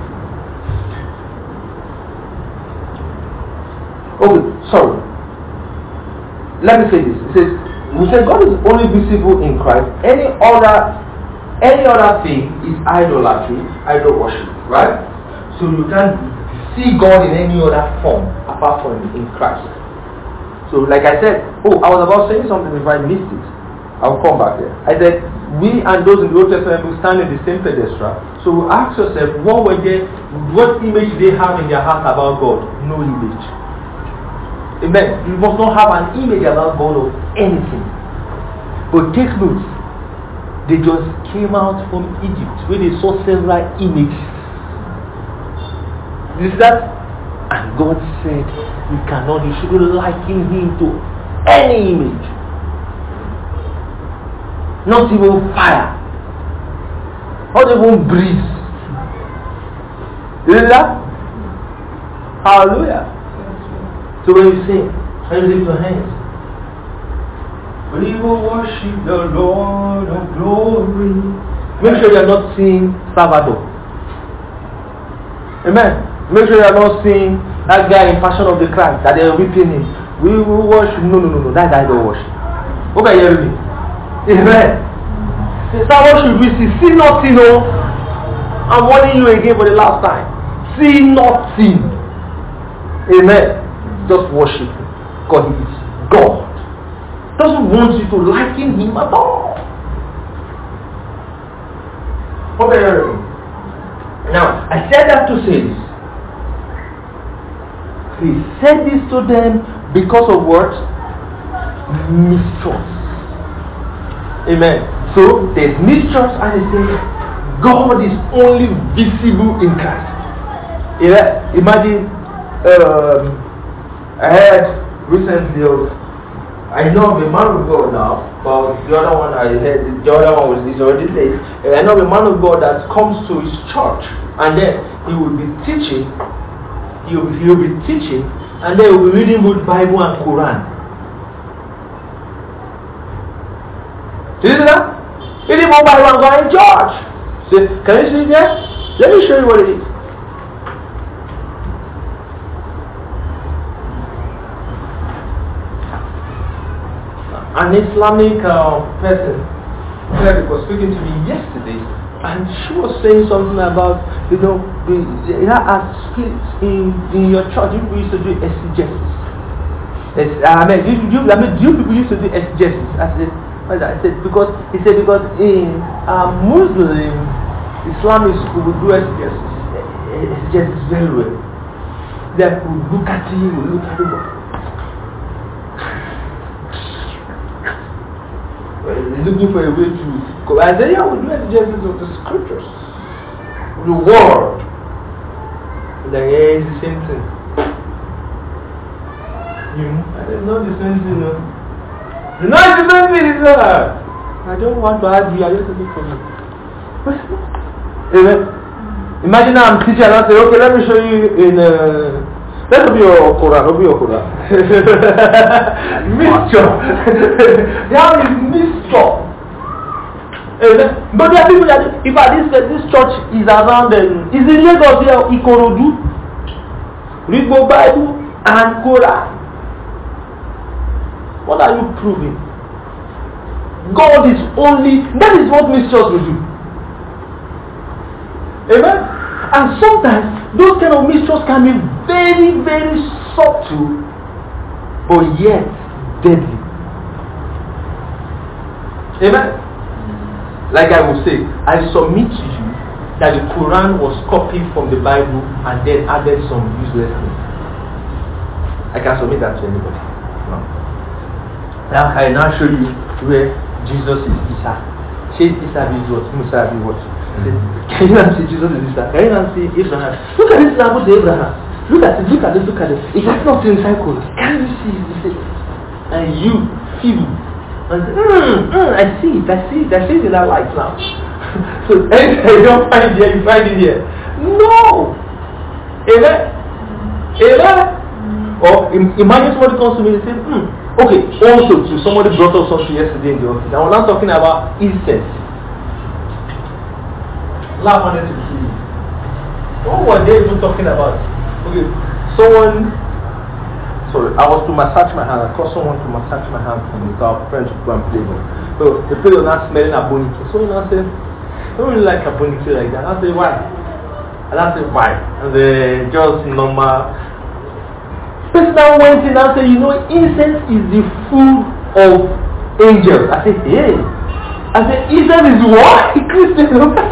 Okay, sorry. Let me say this. It says, we say God is only visible in Christ. Any other thing is idolatry, idol worship, right? So you can't see God in any other form apart from in Christ. So like I said, I was about saying something if I missed it. I'll come back there. I said, we and those in the Old Testament will stand in the same pedestal. So ask yourself, what image they have in their heart about God? No image. Amen. You must not have an image about God of anything. But take note, they just came out from Egypt where they saw several images. Is that? And God said, you shouldn't liken him to any image. Not even fire. Not even breeze. You see that? Hallelujah. So when you sing, and you lift your hands, we will worship the Lord of glory. Make sure you are not singing Salvador. Amen. Make sure you are not seeing that guy in Passion of the Christ that they are whipping him. We will worship. No. That guy don't worship. Okay, hear me. Amen. That worship we see nothing. No. I'm warning you again for the last time. See nothing. Amen. Just worship him. Because he is God. Doesn't want you to liken him at all. Okay, hear me. Now, I said that to say this. He said this to them because of what? Mistrust. Amen. So there's mistrust and he says God is only visible in Christ. Imagine I heard recently of, I know of a man of God now, but the other one I heard, the other one is already late. I know of a man of God that comes to his church and then he will be teaching. He will be teaching and then he will be reading both Bible and Quran. Do you see that? Reading both Bible and Quran in church. Say, can you see it there? Let me show you what it is. An Islamic person was speaking to me yesterday, and she was saying something about, in your church, you used to do exegesis. Do you people used to do exegesis? I said because in Muslim Islamic school we do exegesis very well. They will look at you, will look at you. He's looking for a way to go. Isaiah will do exegesis of the scriptures, the word. It's the same thing. I don't know the same thing. You know it's the same thing. I don't want to argue. I just look for you. Amen. Imagine I'm teaching and I say, okay, let me show you in. Let's open your Quran. Mixture. There is mixture. But there are people that, if this church is around, is in Lagos here, Ikorodu, read both Bible and Quran. What are you proving? God is only, that is what mixtures will do. Amen? And sometimes, those kind of mixtures can be very, very subtle, but yet deadly. Amen? Like I will say, I submit to you that the Quran was copied from the Bible and then added some useless things. I can submit that to anybody. No. Now I now show you where Jesus is Isa. Say Isa is what? Musa is what? Can you not see Jesus is Isa? Can you not see Abraham? Look at this Bible to Abraham. Look at it. It has not in cycle. Can you see? And you feel. And I see it. I see it in that light now. So anything you don't find here, you find it here. No! Amen? Or imagine somebody comes to me and says, okay, also to somebody brought up something yesterday in the office. I was not talking about incense. Love wanted to kill you. What were they even talking about? Okay, I was to massage my hand. I called someone to massage my hand for me. So our friends would go and play with. So the place was not smelling aboniki. So I said, I don't really like aboniki like that. I said, why? And I said, why? And they just normal. Person now went in and said, incense is the food of angels. I said, hey. I said, incense is what? Christian.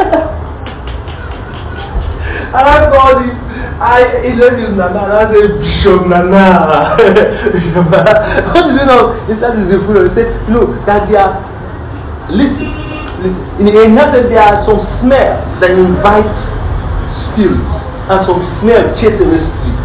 And I saw this. Incense is Nana. And I said, Bishop Nana. What do you know? Incense is the food of. He said, no, that they are. Listen. In another, there are some smells that invite spirits, and some smell chase away spirits.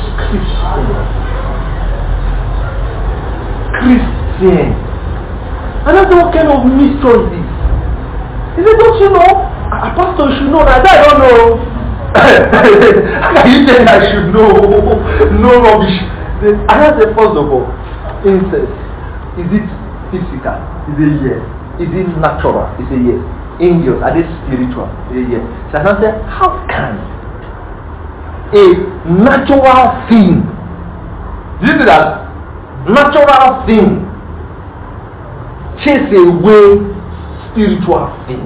Christian. And that's what kind of mistrust is. He said, don't you know? A pastor should know that. I don't know. How can you say I should know rubbish? And I say, first of all, incest, is it physical? Is it yes? Is it natural? Is it yes? Angels, are they spiritual? Is it yes? So I say, how can a natural thing, do you see that? Natural thing chase away spiritual thing.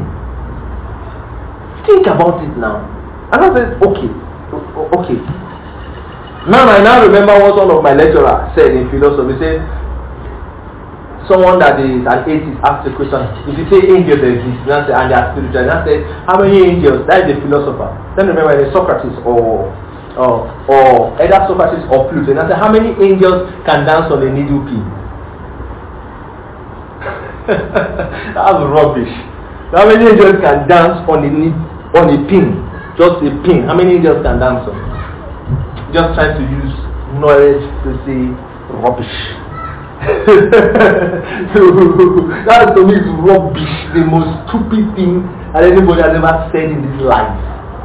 Think about it now. And I said, okay. Now I remember what one of my lecturers said in philosophy. He said, someone that is an atheist asked the question, if you say angels exist, and they are spiritual, and I said, how many angels? That is the philosopher. Then remember it's Socrates or either Socrates or Plato. And I said, how many angels can dance on a needle pin? That's rubbish. How many angels can dance on a pin? Just a pin. How many angels can dance on? Just trying to use knowledge to say rubbish. So that to me is rubbish. The most stupid thing that anybody has ever said in this life.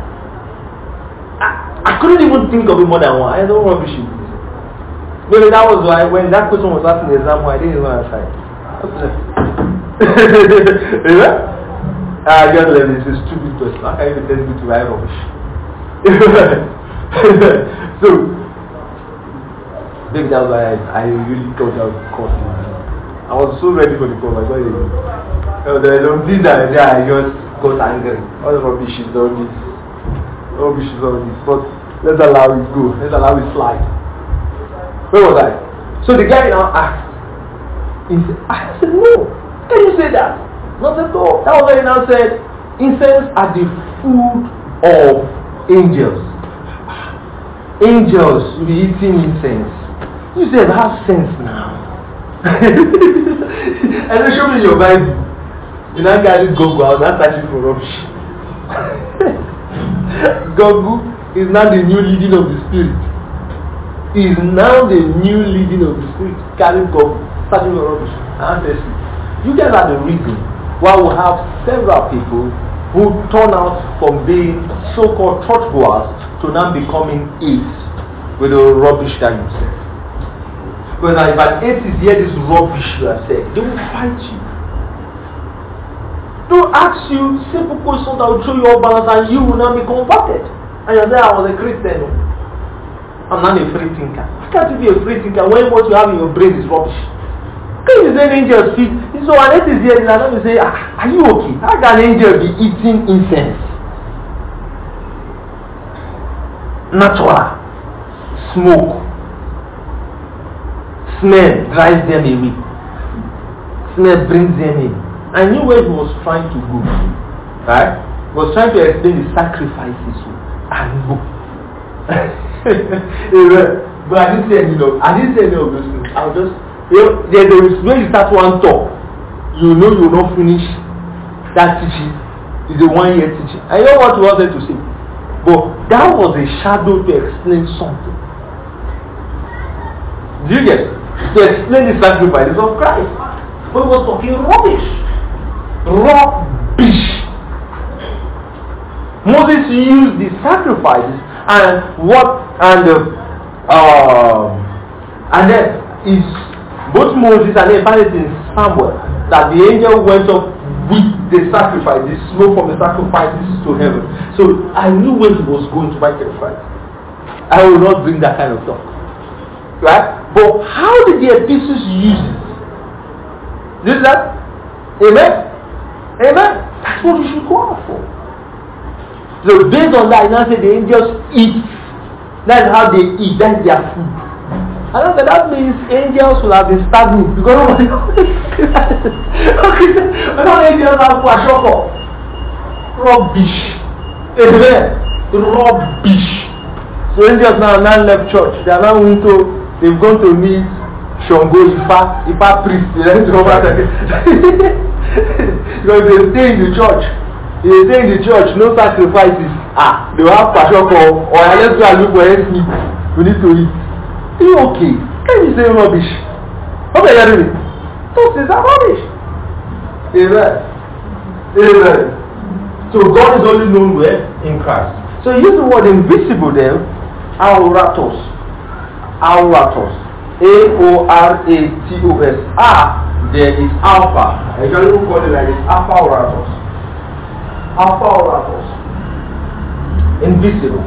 I couldn't even think of it more than one. I don't rubbish it. Maybe that was why when that question was asked in the exam, I didn't even answer it. Yeah? I just learned it's a stupid question. How can you tell me to write rubbish? So maybe that's why I really thought that course. I was so ready for the course. I got it. There are some things that I just got angry. All the rubbish is all this. Rubbish is all this. But let's allow it go. Let's allow it slide. Where was I? So the guy now asked. I said, no. Can you say that? Not at all. That was why he now said, incense are the food of angels. Angels will be eating incense. You said, have sense now. And then show me your Bible. You now carry Google out and searching for rubbish. Google is now the new leading of the spirit. He is now the new leading of the spirit. Carry Google, searching for rubbish. Honestly, you guys are the reason why we have several people who turn out from being so-called churchgoers to now becoming atheists with the rubbish that you said. Because if an atheist hear this rubbish you are saying, they will fight you. They'll ask you simple questions that will show you all balance and you will now be converted. And you'll say, I was a Christian. I'm not a free thinker. How can't you be a free thinker when what you have in your brain is rubbish? Can you say angels feed? So an atheist here, and you say, are you okay? How can an angel be eating incense? Natural. Smoke. Smell drives them away. Smell brings them in. I knew where he was trying to go. Right? He was trying to explain the sacrifices and go. But I didn't say any of those things. I was just, when you start one talk, you know you will not finish that teaching. It's a 1 year teaching. I know what you wanted to say. But that was a shadow to explain something. Do you get it? To explain the sacrifices of Christ. But he was talking rubbish. Rubbish. Moses used the sacrifices and then is both Moses and then finally in Samuel that the angel went up with the sacrifice, the smoke from the sacrifices to heaven. So I knew when he was going to sacrifice. I will not bring that kind of talk. Right? But how did the epistles use it? Did that? Amen? Amen? That's what we should go out for. So based on that, I now say the angels eat. That's how they eat. That's their food. And I said that means angels will have been stagnant because nobody okay, all angels have kwashoko. Rubbish. Amen. Rubbish. So angels now left church. They are now they've gone to meet Shango Ifa priest. They went to over because they stay in the church. They stay in the church, no sacrifices. They will have kwashoko or let's go and look for meat. We need to eat. Are you okay? Can you say rubbish? Okay, you're doing it. Don't say that rubbish. Amen. Amen. So God is only known where? In Christ. So use the word invisible there, auratos. Auratos. A-O-R-A-T-O-S. There is alpha. I usually call it like this, alpha auratos. Alpha auratos. Invisible.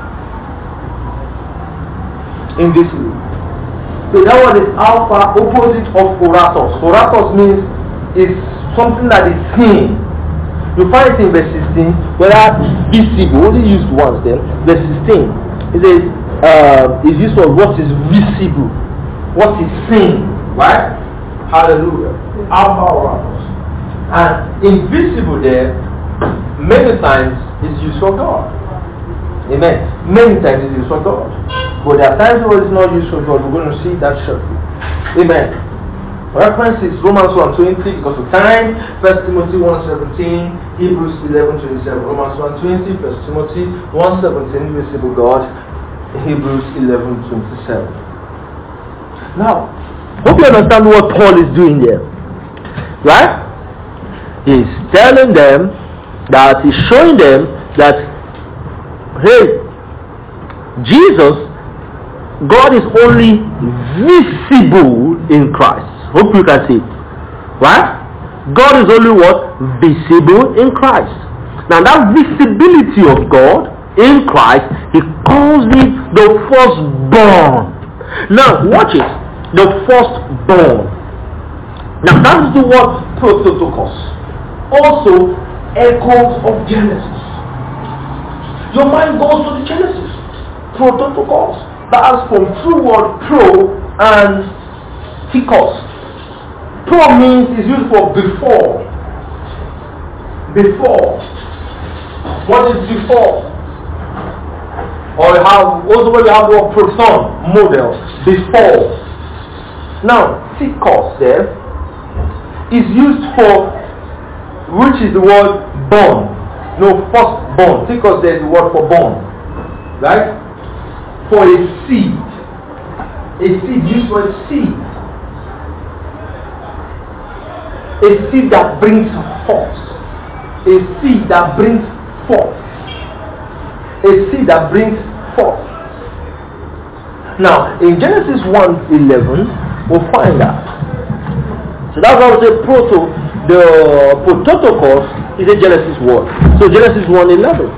Invisible. So that one is alpha, opposite of oratos. Oratos means it's something that is seen. You find it in verse 16, whether visible, only used once then. Verse 16, it says, is used for what is visible, what is seen, right? Hallelujah. Alpha oratos. And invisible there, many times is used for God. Amen. Many times it's used for God. But there are times where it's not used for God. We're going to see that shortly. Amen. Reference is Romans 1:20 because of time. 1 Timothy 1:17, Hebrews 11:27. Romans 1:20, 1 Timothy 1:17, visible God. Hebrews 11:27. Now, hope you understand what Paul is doing there. Right? He's telling them that he's showing them that, hey, Jesus, God is only visible in Christ. Hope you can see it. Right? God is only what? Visible in Christ. Now that visibility of God in Christ, he calls it the firstborn. Now watch it. The firstborn. Now that is the word Prototokos. Also echoes of Genesis. Your mind goes to the Genesis. Prototokos. That's from true word pro and tikos. Pro means is used for before. Before. What is before? Or you have also when you have the word proton, model, before. Now, tikos there is used for, which is the word born. No, first born. Tikos there is the word for born. Right? For a seed. A seed used for a seed. A seed that brings forth. A seed that brings forth. A seed that brings forth. Now, in Genesis 1:11, we'll find that. So that's why we say the prototokos is a Genesis word. So Genesis 1:11.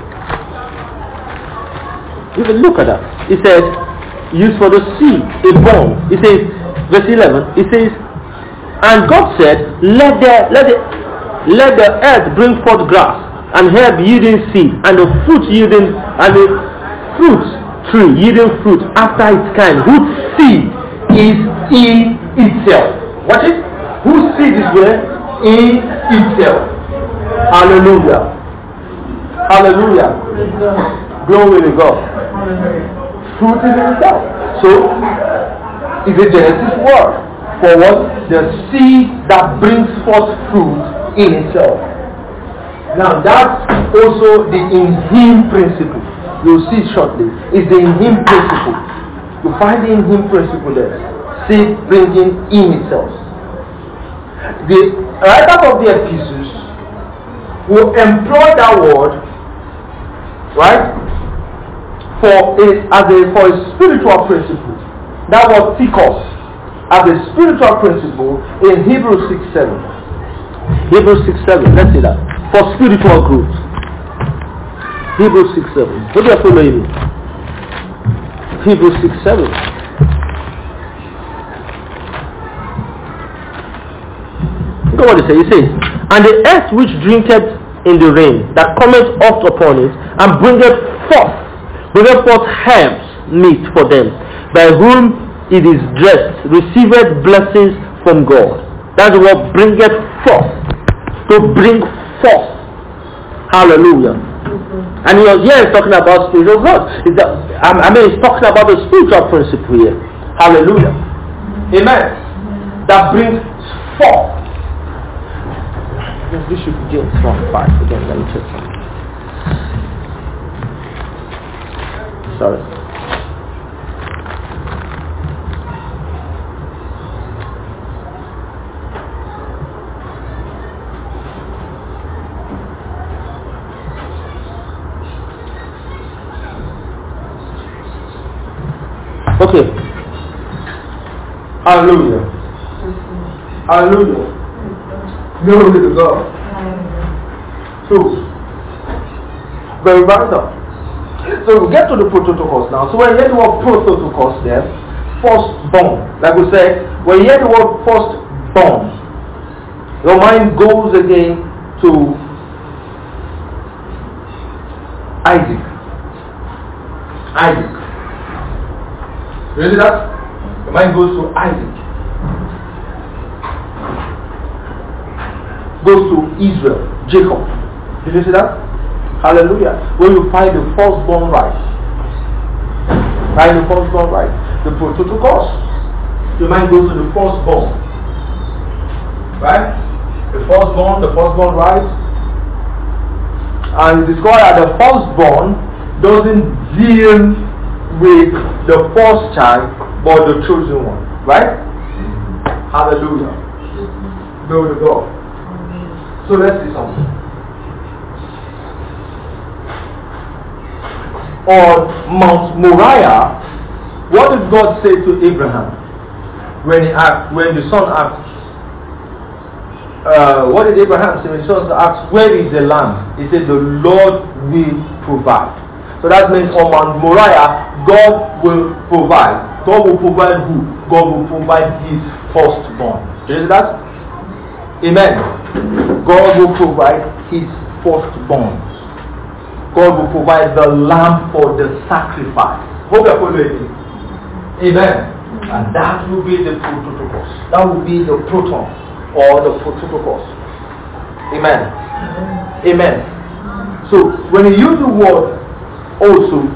You can look at that. It says, used for the seed, a born. It says, verse 11, it says, and God said, let the earth bring forth grass, and herb yielding seed, and the fruit yielding, and the fruit tree yielding fruit after its kind, whose seed is in itself. Watch it. Whose seed is where? In itself. Hallelujah. Hallelujah. Glory to God. Fruit is in itself. So, it's a Genesis word for what? The seed that brings forth fruit in itself. Now, that's also the in him principle. You'll see shortly. It's the in him principle. You find the in him principle there. Seed bringing in itself. The writer of the epistles will employ that word, right? For a spiritual principle. That was tikos as a spiritual principle in Hebrews 6:7. Hebrews 6:7. Let's see that. For spiritual growth. Hebrews 6:7. What do you follow me? Hebrews 6:7. Look at what it says. It says, and the earth which drinketh in the rain that cometh oft upon it, and bringeth forth herbs meet for them, by whom it is dressed, receiveth blessings from God. That's what bringeth forth. To bring forth. Hallelujah. And he's talking about spiritual growth. He's talking about the spiritual principle here. Hallelujah. Amen. That brings forth. This should be James 1:5 again. Let me check something. Sorry. Okay. Hallelujah. Hallelujah. Glory to God. So, very vital. So we get to the Prototokos now. So when you hear the word Prototokos there, firstborn. Like we said, when you hear the word firstborn, your mind goes again to Isaac. Isaac. You see that? Your mind goes to Isaac. Goes to Israel, Jacob. Did you see that? Hallelujah. Where you find the firstborn right. Find the firstborn right. The Prototokos. Your mind goes to the firstborn. Right? The firstborn right. And you discover that the firstborn doesn't deal with the first child, but the chosen one. Right? Hallelujah. Glory to God. So let's see something. On Mount Moriah, what did God say to Abraham when the son asked? What did Abraham say when the son asked, "Where is the land?" He said, "The Lord will provide." So that means on Mount Moriah, God will provide. God will provide who? God will provide His firstborn. Do you see that? Amen. God will provide His firstborn. God will provide the lamb for the sacrifice. Hope you're following me. Amen. And that will be the Prototokos. That will be the proton or the Prototokos. Amen. Amen. So when you use the word also,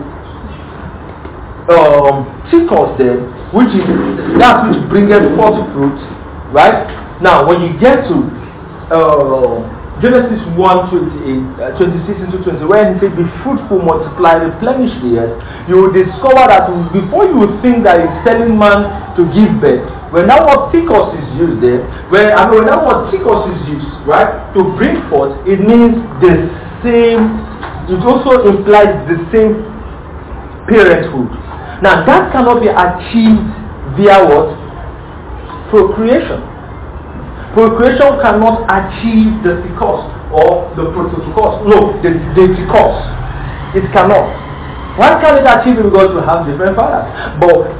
Tikos there, which is that which bringeth forth fruit, right? Now when you get to Genesis 1:26 into 20, when he said, "Be fruitful, multiply, replenish the earth," you will discover that before you would think that he's telling man to give birth, when that word Tikos is used there, when that word Tikos is used, right, to bring forth, it means the same. It also implies the same parenthood. Now that cannot be achieved via what? Procreation. Procreation cannot achieve the Tikos or the Prototokos. No, the Tikos. It cannot. Why can't it achieve it? Because we have different fathers. But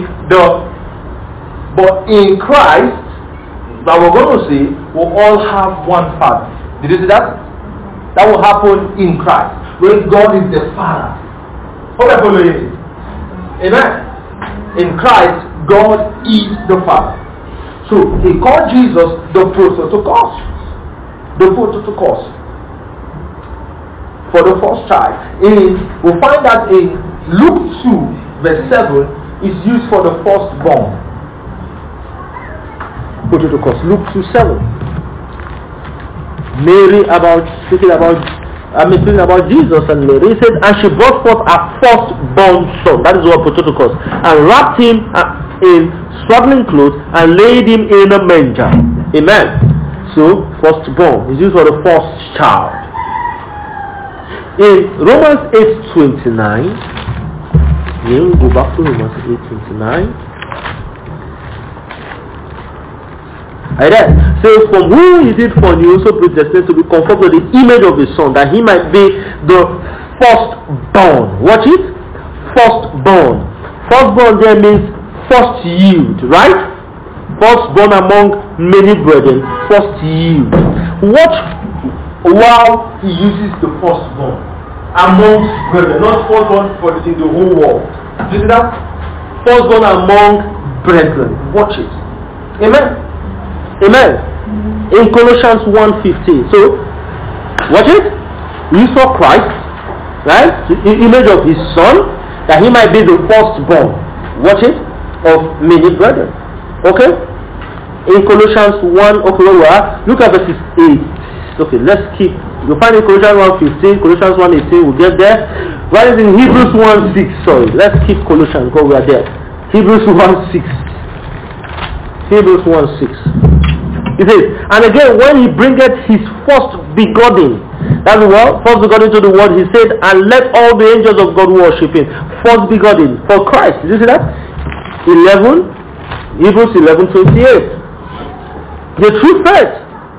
in Christ, that we're going to see, we'll all have one Father. Did you see that? That will happen in Christ, when God is the Father. Hope you're following it. Amen. In Christ, God is the Father. So he called Jesus the Prototokos. The Prototokos. For the first child. We find that in Luke 2 verse 7 is used for the firstborn. Prototokos. Luke 2:7. Mary speaking about Jesus and Mary. He said, "And she brought forth a firstborn son." That is what Prototokos. "And wrapped him in swaddling clothes and laid him in a manger." Amen. So firstborn is used for the first child. In Romans 8:29, we'll go back to Romans 8:29. So from whom he did foreknow, also predestined to be conformed to the image of his son, that he might be the firstborn. Watch it. Firstborn. Firstborn there means first yield, right? Firstborn among many brethren, first yield. Watch while he uses the firstborn among brethren, not firstborn in the whole world. Do you see that? Firstborn among brethren. Watch it. Amen. Amen. In Colossians 1:15. So, watch it. We saw Christ, right? The image of his son, that he might be the firstborn. Watch it. Of many brethren. Okay? In Colossians 1, okay, where we are, look at verses 8. Okay, let's keep. You'll find in Colossians 1:15, Colossians 1:18, we'll get there. Right in Hebrews 1:6, sorry. Let's keep Colossians because we are there. Hebrews 1:6. Hebrews 1:6. It says, "And again, when he bringeth his first begotten," that's the word, first begotten to the world, he said, "And let all the angels of God worship him." First begotten for Christ. Did you see that? Hebrews 11:28. The true faith.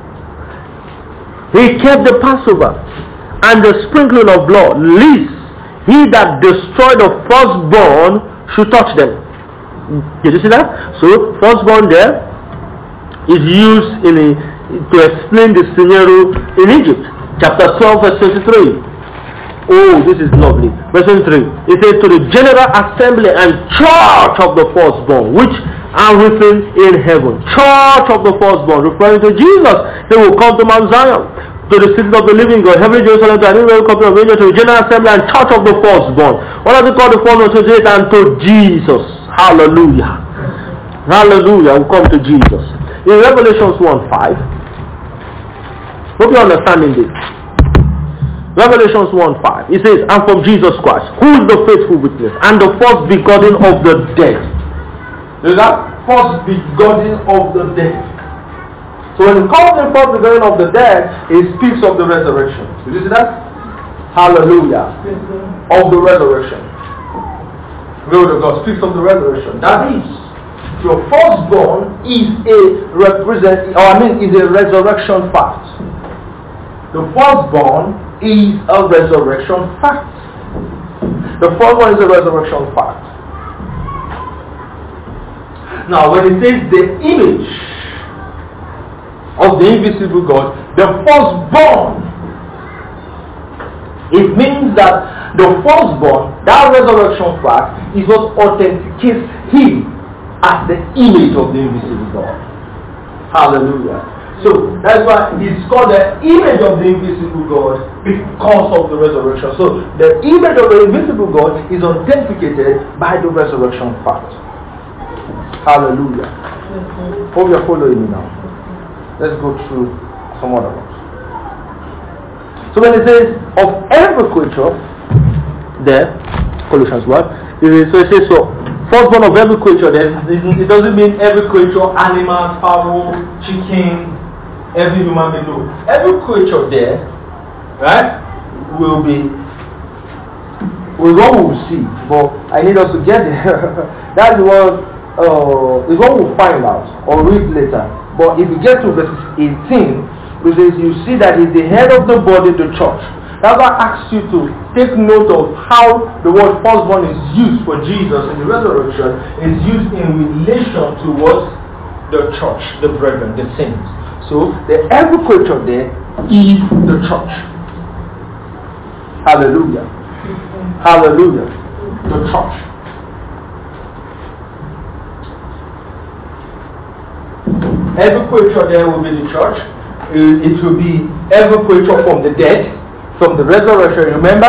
He kept the Passover and the sprinkling of blood, lest he that destroyed the firstborn should touch them. Did you see that? So firstborn there is used to explain the scenario in Egypt. Chapter 12 verse 23. Oh, this is lovely. Verse 23. It says, to the general assembly and church of the firstborn, which are written in heaven. Church of the firstborn, referring to Jesus. They will come to Mount Zion, to the city of the living God, heavenly Jerusalem, to an innumerable company of angels, to the general assembly and church of the firstborn. What does it call the firstborn? 28, and to Jesus. Hallelujah. Hallelujah. We'll come to Jesus. In Revelations 1:5. Hope you're understanding this. Revelations 1:5. It says, and from Jesus Christ, who is the faithful witness, and the first begotten of the dead. Is that first begotten of the dead? So when it comes to the first begotten of the dead, it speaks of the resurrection. Did you see that? Hallelujah. Of the resurrection. Glory to God. Speaks of the resurrection. That is, your firstborn is a resurrection fact. The firstborn is a resurrection fact. The firstborn is a resurrection fact. Now, when it says the image of the invisible God, the firstborn, it means that the firstborn, that resurrection fact, is what authenticates him as the image of the invisible God. Hallelujah. So that's why it's called the image of the invisible God because of the resurrection. So the image of the invisible God is authenticated by the resurrection fact. Hallelujah. Hope you're following me now. Let's go through some other ones. So when it says of every creature, there, Colossians 1, so it says so. Firstborn of every creature, it doesn't mean every creature, animal, fowl, chicken, every human being. No. Every creature there, right, will be what we will see. But I need us to get there. That's what is what we'll find out or read later. But if you get to verse 18, which says you see that he's the head of the body, the church. That's why I asked you to take note of how the word firstborn is used for Jesus in the resurrection. Is used in relation to what? The church, the brethren, the saints. So the every creature there is the church. Hallelujah. Hallelujah. The church. Every creature there will be the church. It will be every creature from the dead, from the resurrection. Remember?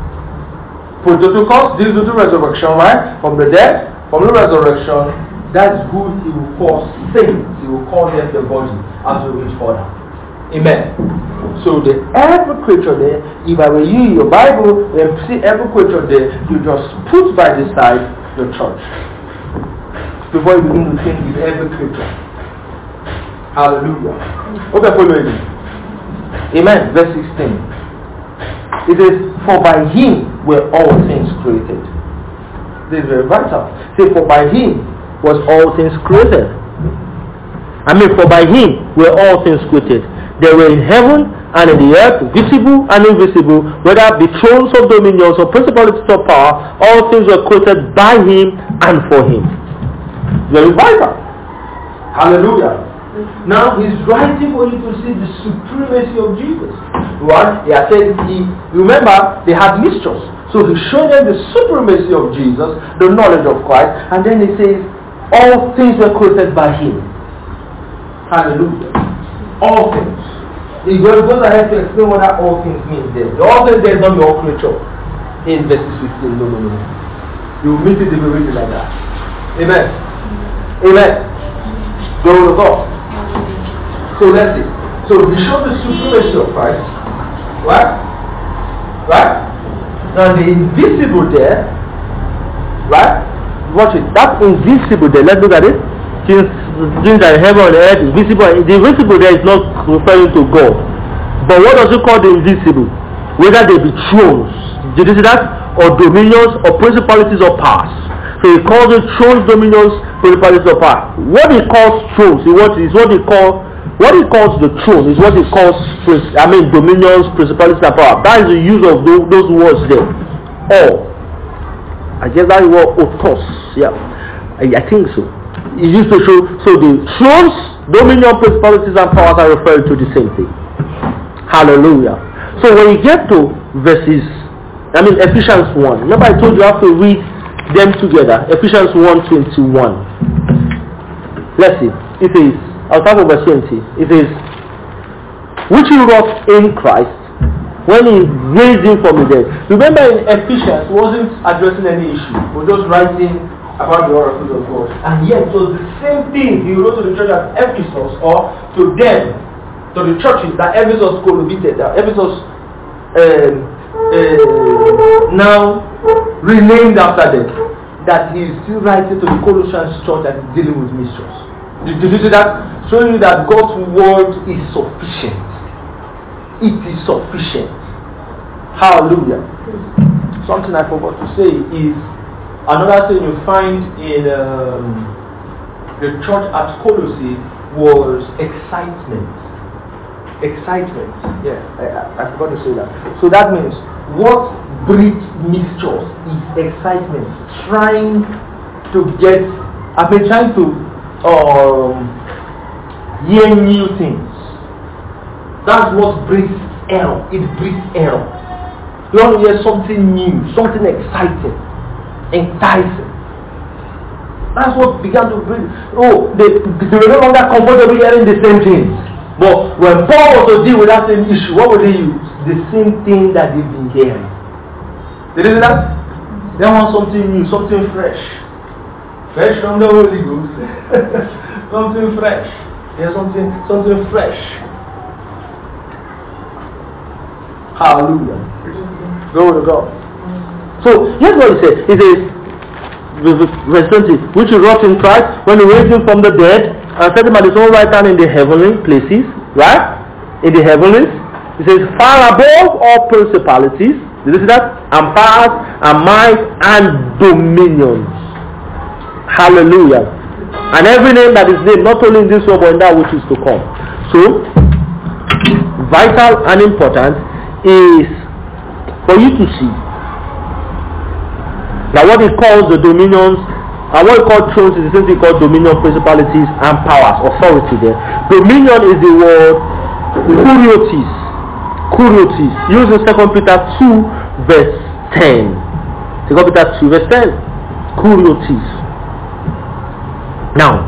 Prototokos, this is the resurrection, right? From the dead, from the resurrection. That's who he will call saints. He will call them the body as we read further. Amen. So the every creature there, if I were you in your Bible and see every creature there, you just put by the side the church. Before you begin to think with every creature. Hallelujah. Okay, following me. Amen. Verse 16. It says, for by him were all things created. This is very vital. Say, for by him was all things created. For by him were all things created. They were in heaven and in the earth, visible and invisible, whether it be thrones or dominions or principalities or power, all things were created by him and for him. Very vital. Hallelujah. Now he's writing for you to see the supremacy of Jesus. Right? He has said, remember, they had mistrust. So he showed them the supremacy of Jesus, the knowledge of Christ, and then he says, all things were created by him. Hallelujah. All things. He goes ahead to explain what that all things means there. The all things there is not your creature. In verses 15. No. You will meet it if you read it like that. Amen. Amen. Glory to God. So let's see. So we show the supremacy of Christ. Right? Right? Now the invisible there, right? Watch it. That invisible there, let's look at it. Things that heaven and earth is visible. The invisible there is not referring to God. But what does it call the invisible? Whether they be thrones, did you see that? Or dominions, or principalities, or powers. So he calls it thrones, dominions, principalities of power. What he calls thrones is what he calls the throne is what he calls dominions, principalities and power. That is the use of those words there. I guess that is what otos. Yeah, I think so. It used to show. So the thrones, dominion, principalities and powers are referring to the same thing. Hallelujah. So when you get to Ephesians 1. Remember I told you I have to read them together. Ephesians 1:21. Let's see. It is, I'll start with verse 20. It is, which he wrought in Christ when he raised him from the dead. Remember in Ephesians, he wasn't addressing any issue. He was just writing about the oracles of God. And yet it was the same thing he wrote to the church at Ephesus, or to them, to the churches that Ephesus collaborated, that Ephesus now renamed after them, that he is still writing to the Colossians church that is dealing with mysteries. Did you see that? Showing you that God's word is sufficient. It is sufficient. Hallelujah. Something I forgot to say is another thing you find in the church at Colossae was excitement. Excitement. Yeah, I forgot to say that. So that means what breeds mistrust is excitement. Trying to hear new things. That's what breeds error. It breeds error. You want to hear something new, something exciting, enticing. That's what began to bring. They were no longer comfortable hearing the same things. But when Paul was to deal with that same issue, what would they use? The same thing that they've been hearing. Did you see that? They want something new, something fresh. Fresh from the Holy Ghost. Something fresh. Yeah, something fresh. Hallelujah. Glory to God. So here's what he says. He says, verse 20, which he wrought in Christ when he raised him from the dead and set him at his own right hand in the heavenly places, right? In the heavenlies. He says, far above all principalities, did you see that? And powers, and might, and dominions. Hallelujah. And every name that is named, not only in this world, but in that which is to come. So, vital and important is for you to see that what he calls the dominions, and what he calls thrones is the same thing called dominion, principalities, and powers, authority there. Dominion is the word kuriotis. Kuriotis. Used in 2 Peter 2 verse 10. 2 Peter 2 verse 10. Kuriotis. Now,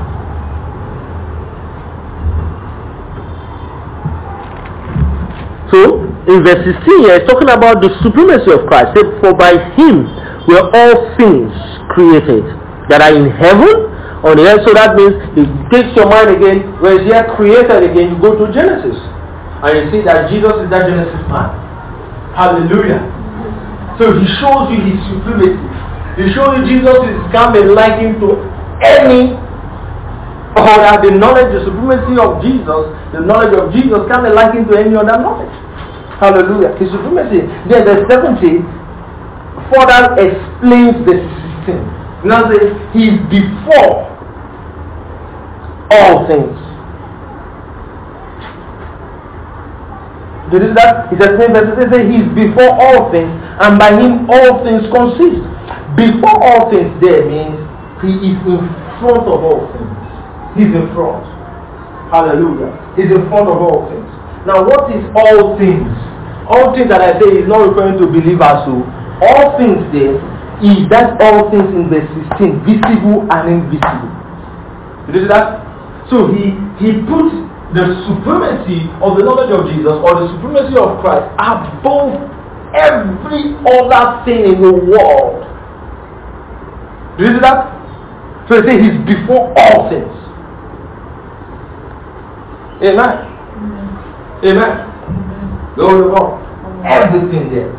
so in verse 16 here, it's talking about the supremacy of Christ. It said, for by him were all things created that are in heaven, on the earth. So that means it takes your mind again, whereas you are created again, you go to Genesis. And you see that Jesus is that Genesis man. Hallelujah. So he shows you his supremacy. He shows you Jesus can be likened to any, or that the knowledge, the supremacy of Jesus, the knowledge of Jesus can be likened to any other knowledge. Hallelujah. His supremacy. Then verse 70 further explains the system. Now says he is before all things. Did you see that? He says he is before all things, and by him all things consist. Before all things there means he is in front of all things. He's in front. Hallelujah. He's in front of all things. Now what is all things? All things that I say is not referring to believers who. All things there is that all things in verse 16, visible and invisible. Did you see that? So he puts the supremacy of the knowledge of Jesus, or the supremacy of Christ, above every other thing in the world. Do you see that? So he says he's before all things. Amen. Amen. Glory to God. Everything there.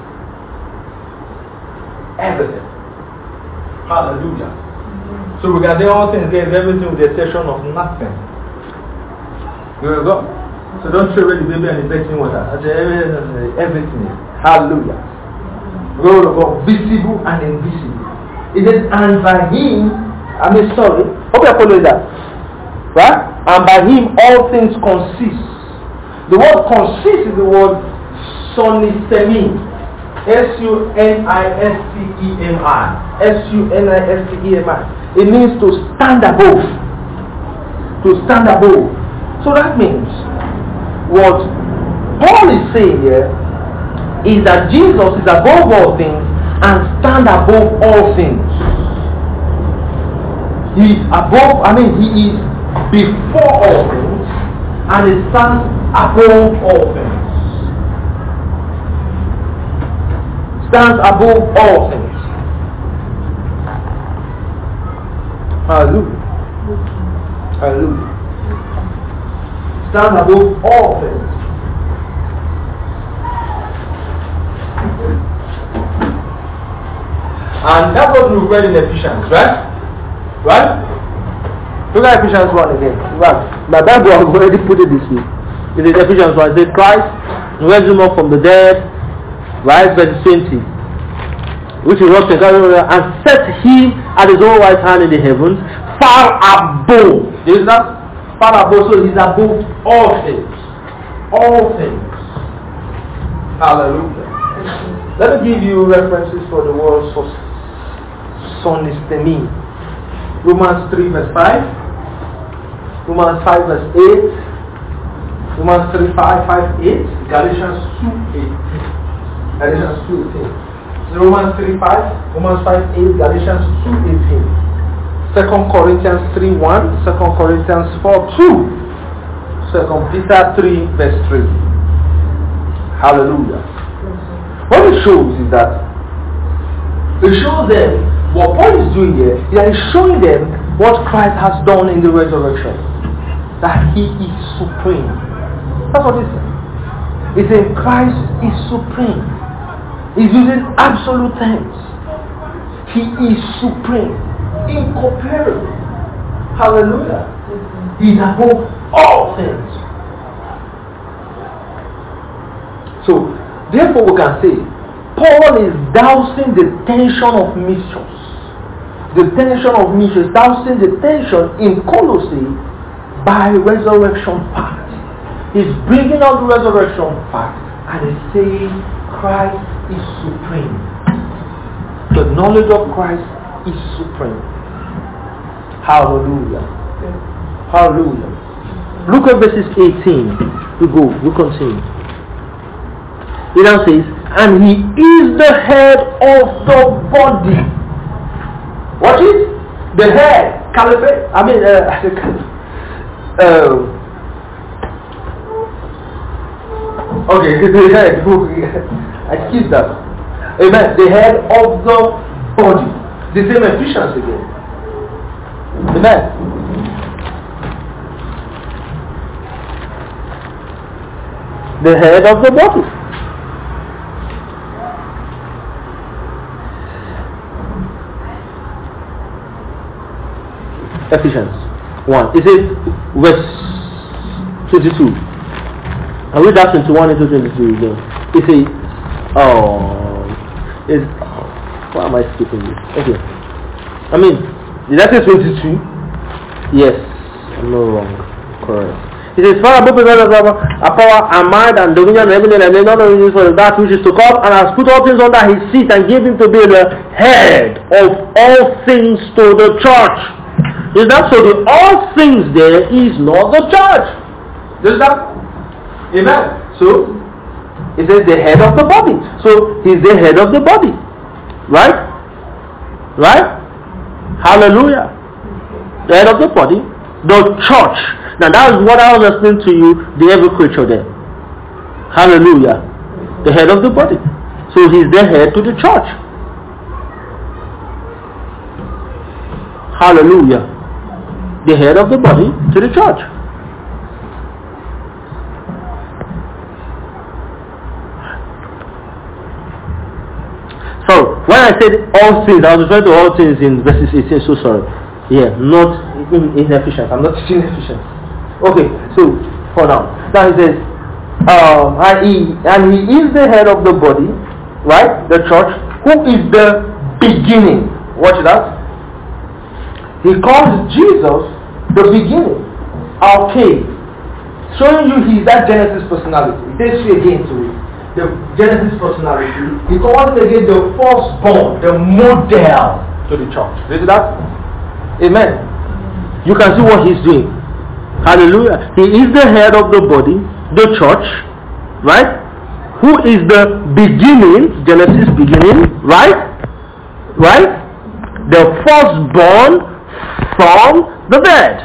Everything. Hallelujah. So we can say all things there is everything with the exception of nothing. There you go. So don't throw away the baby and the bathing water. I say everything. Hallelujah. Glory to God. Visible and invisible. It says, and by him, hope you follow that. Right? And by him all things consist. The word consist is the word sonistemi. S-U-N-I-S-T-E-M-I. S-U-N-I-S-T-E-M-I. It means to stand above. To stand above. So that means what Paul is saying here is that Jesus is above all things and stand above all things. He is above, he is before all things and he stands above all things. Stands above all things. Hallelujah. Hallelujah. Stands above all things. And that's what we read in Ephesians, right? Right? Look at Ephesians 1 again. Right. My Bible has already put it this way. It is Ephesians 1. It says Christ raised him up from the dead, right, verse 20, which he rose and set him at his own right hand in the heavens, far above. There is that? Far above, so he's above all things. All things. Hallelujah. Let me give you references for the word sonistemi. Romans 3 verse 5. Romans 5 verse 8. Romans 3 5 8. Galatians 2 8. Galatians 2 18. Romans 3 5. Romans 5 8. Galatians 2 18. 2 Corinthians 3 1. 2 Corinthians 4 2. 2 Peter 3 verse 3. Hallelujah. What it shows is that it shows them what Paul is doing here is that he's showing them what Christ has done in the resurrection. That he is supreme. That's what it says. It's saying Christ is supreme. He's using absolute terms. He is supreme. Incomparable. Hallelujah. He's above all things. So, therefore we can say, Paul is dousing the tension of mysteries. The tension of mysteries, dousing the tension in Colossae by resurrection fact. He's bringing out the resurrection fact and he's saying Christ is supreme. The knowledge of Christ is supreme. Hallelujah. Hallelujah. Look at verses 18. We continue. It now says, and he is the head of the body. What is? The head. Caliphate. Okay, the head. I skipped that. Amen. The head of the body. The same Ephesians again. Amen. The head of the body. Ephesians 1. It says verse 22. I read that 21 into 22 again. It says, why am I skipping this? Okay. Did I say 22? Yes, I'm not wrong. Correct. It says, far above a power and might and dominion and heaven and none of this for that which is to come, and has put all things under his feet and gave him to be the head of all things to the church. Is that so? The all things there is not the church. Is that? Amen. So, it says the head of the body. So, he's the head of the body. Right? Right? Hallelujah. The head of the body. The church. Now, that is what I was explaining to you, the every creature there. Hallelujah. The head of the body. So, he's the head to the church. Hallelujah. The head of the body to the church. So, when I said all things, I was referring to all things in verses 18, so sorry. Yeah, not in Ephesians. I'm not teaching Ephesians. Okay, so, for now. Now he says, and he is the head of the body, right? The church, who is the beginning. Watch that. He calls Jesus the beginning. Okay. Showing you he's that Genesis personality. It takes you again to it. The Genesis personality. He calls it again the firstborn, the model to the church. You see that? Amen. You can see what he's doing. Hallelujah. He is the head of the body, the church, right? Who is the beginning, Genesis beginning, right? Right? The firstborn from the dead.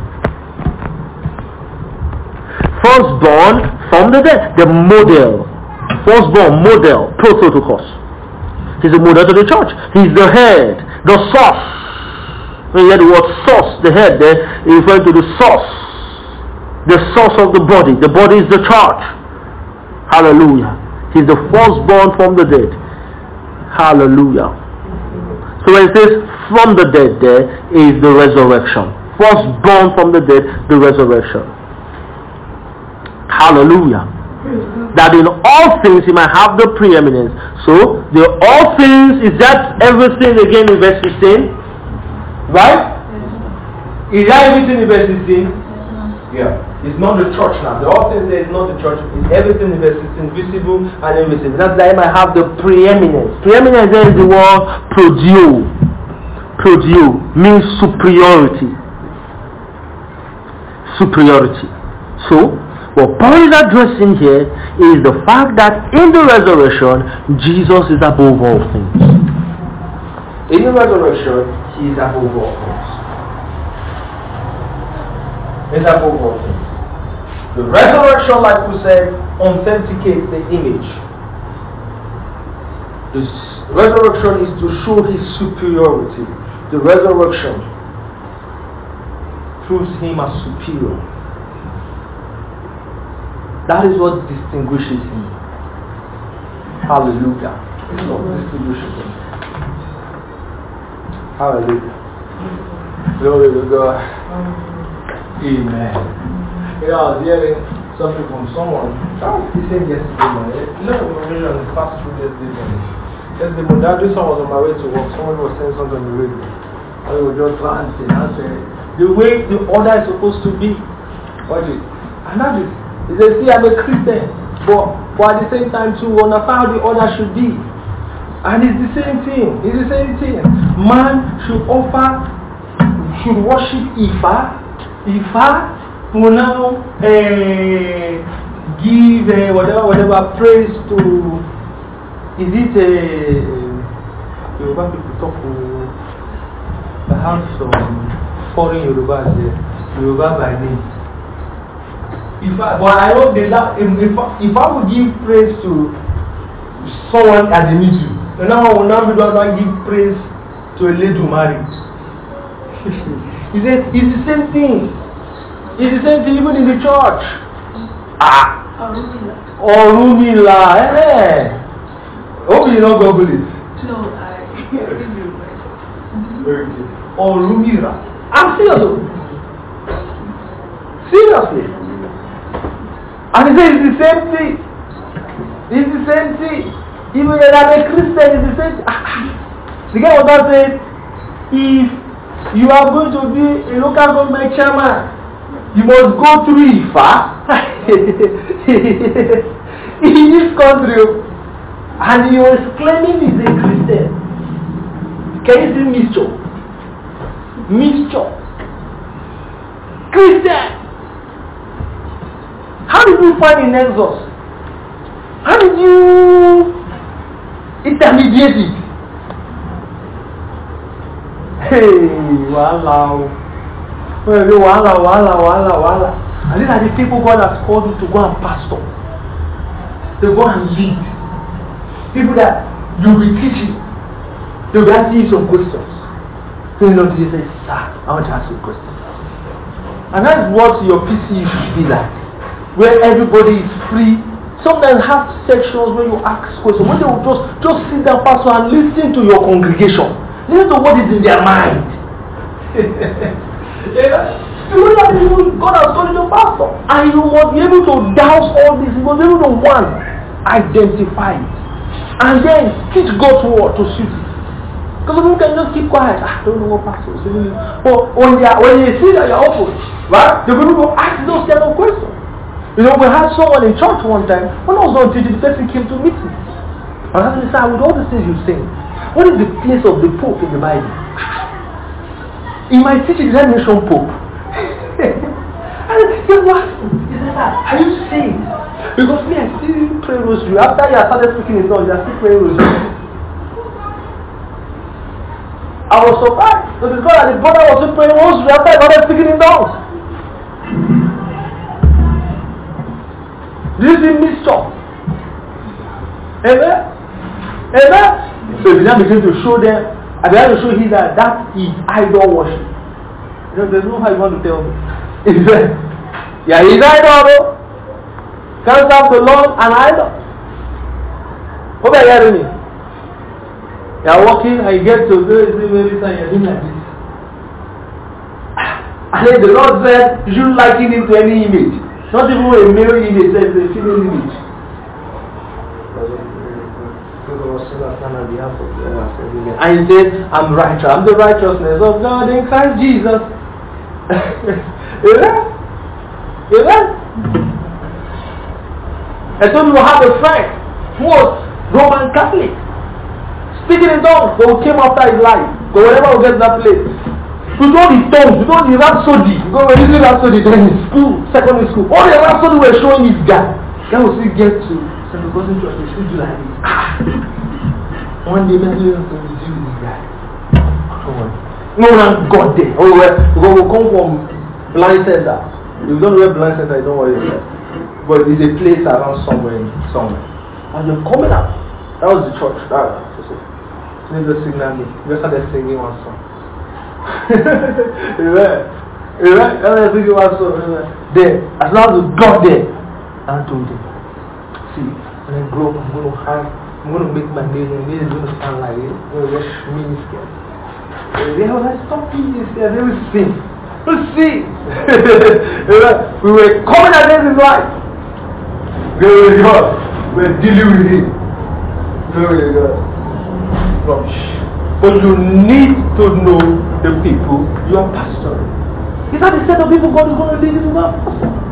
Firstborn from the dead. The model. Firstborn, model, prototokos. He's the model to the church. He's the head, the source. When you hear the word source, the head there, is referring to the source. The source of the body. The body is the church. Hallelujah. He's the firstborn from the dead. Hallelujah. So when it says from the dead, there is the resurrection. Firstborn from the dead, the resurrection. Hallelujah. That in all things he might have the preeminence. So the all things, is that everything again in verse 15? Right? Is that everything in verse 15? Yeah. It's not the church now. The all things there is not the church. It's everything in verse 16, visible and invisible. That's why I might have the preeminence. Preeminence there is the word prodeo. Prodeo means superiority. Superiority. So, what Paul is addressing here is the fact that in the resurrection, Jesus is above all things. In the resurrection, he is above all things. Is above all things. The resurrection, like we said, authenticates the image. The resurrection is to show his superiority. The resurrection proves him as superior. That is what distinguishes him. Hallelujah. It's what distinguishes him. Hallelujah. Glory to God. Amen. You know, I was hearing something from someone. He said yesterday morning. You know, we were on the fast food yesterday morning. Yesterday morning, that day someone was on my way to work. Someone was saying something on the radio. I was just ranting. I said, the way the order is supposed to be. Watch it. And that is, he said, see, I'm a Christian. But at the same time, too, understand how the order should be. And it's the same thing. It's the same thing. Man should worship Ifa. Ifa will now give whatever praise to, is it Yoruba people talk to, I have some foreign Yorubas there, Yoruba by name. But I know if I would give praise to someone at the middle, and now I will not be able to give praise to a lady married. He said, it's the same thing. It's the same thing even in the church. Orumila. Hope you don't Google it. No, I Orumila. I'm serious. Seriously. And he said it's the same thing. It's the same thing. Even when I'm a Christian, it's the same thing. The guy was not saying, if you are going to be a local government chairman, you must go through Ifa in this country, and he was claiming he's a Christian. Can you see mixture? Mixture. Christian. How did you find in Exodus? How did you intermediate it? Hey, wow. Wahala. And these are the people God has called you to go and pastor. To go and lead. People that you'll be teaching. They'll be asking you some questions. So you know, they say, sir, I want to ask you a question. And that's what your PCU should be like. Where everybody is free. Sometimes have sections where you ask questions. Where they will just sit down, pastor, and listen to your congregation. Listen to what is in their mind. You know that God has told you to pastor. And you must be able to douse all this. You must be able to, one, identify it. And then teach God's word to suit it. Because people can just keep quiet. I don't know what pastor is saying. But when you see that you're open, right? The people will ask those kind of questions. You know, we had someone in church one time. When I was on teaching, the person came to meet me. And I said, with all the things you say, what is the place of the Pope in the Bible? In my teaching, did I mention Pope? And he was, are you saying? Because me, I still pray rosary. After you started speaking in tongues, you are still praying rosary. I was surprised. So because the brother was still praying rosary after I started speaking in tongues. This is mixture. Amen? Amen? So if you now begin to show them, I began to show him that is idol worship. You know, there's no how you want to tell me. He said, yeah, he's idol though. Can't serve the Lord and idol. Hope you're hearing me. You are walking and you get to the very time you're doing like this. And then the Lord said, you shouldn't liken him to any image. Not even a male image, it's a female image. And he said, I'm righteous. I'm the righteousness of God in Christ Jesus. Amen? Amen? I told you we had a friend who was Roman Catholic. Speaking in tongues, but we came after his life. But whenever we get to that place, with all the tongues, with all the rhapsody, because we're using rhapsody then in school, secondary school, all the rhapsody were showing this guy. Then we still get to St. Augustine Church, we still do like this. One day, maybe we'll do this guy. No one got there. We'll come from blind center. If you don't know where blind center is, don't worry about it. But it's a place around somewhere. And you're coming up. That was the church. That was it. Then just signal me. We started singing one song. Amen. Then, as long as we got there, I told him, see, when I grow up, I'm going to make my name, and it's going to stand like it. I'm going to wash miniskirt. They were like, stop doing this, they will sing. Let's see. We were coming against his life. Glory to God. We're dealing with him. Glory to God. Rubbish. But you need to know the people you are pastoring. Is that the set of people God is going to lead you to that?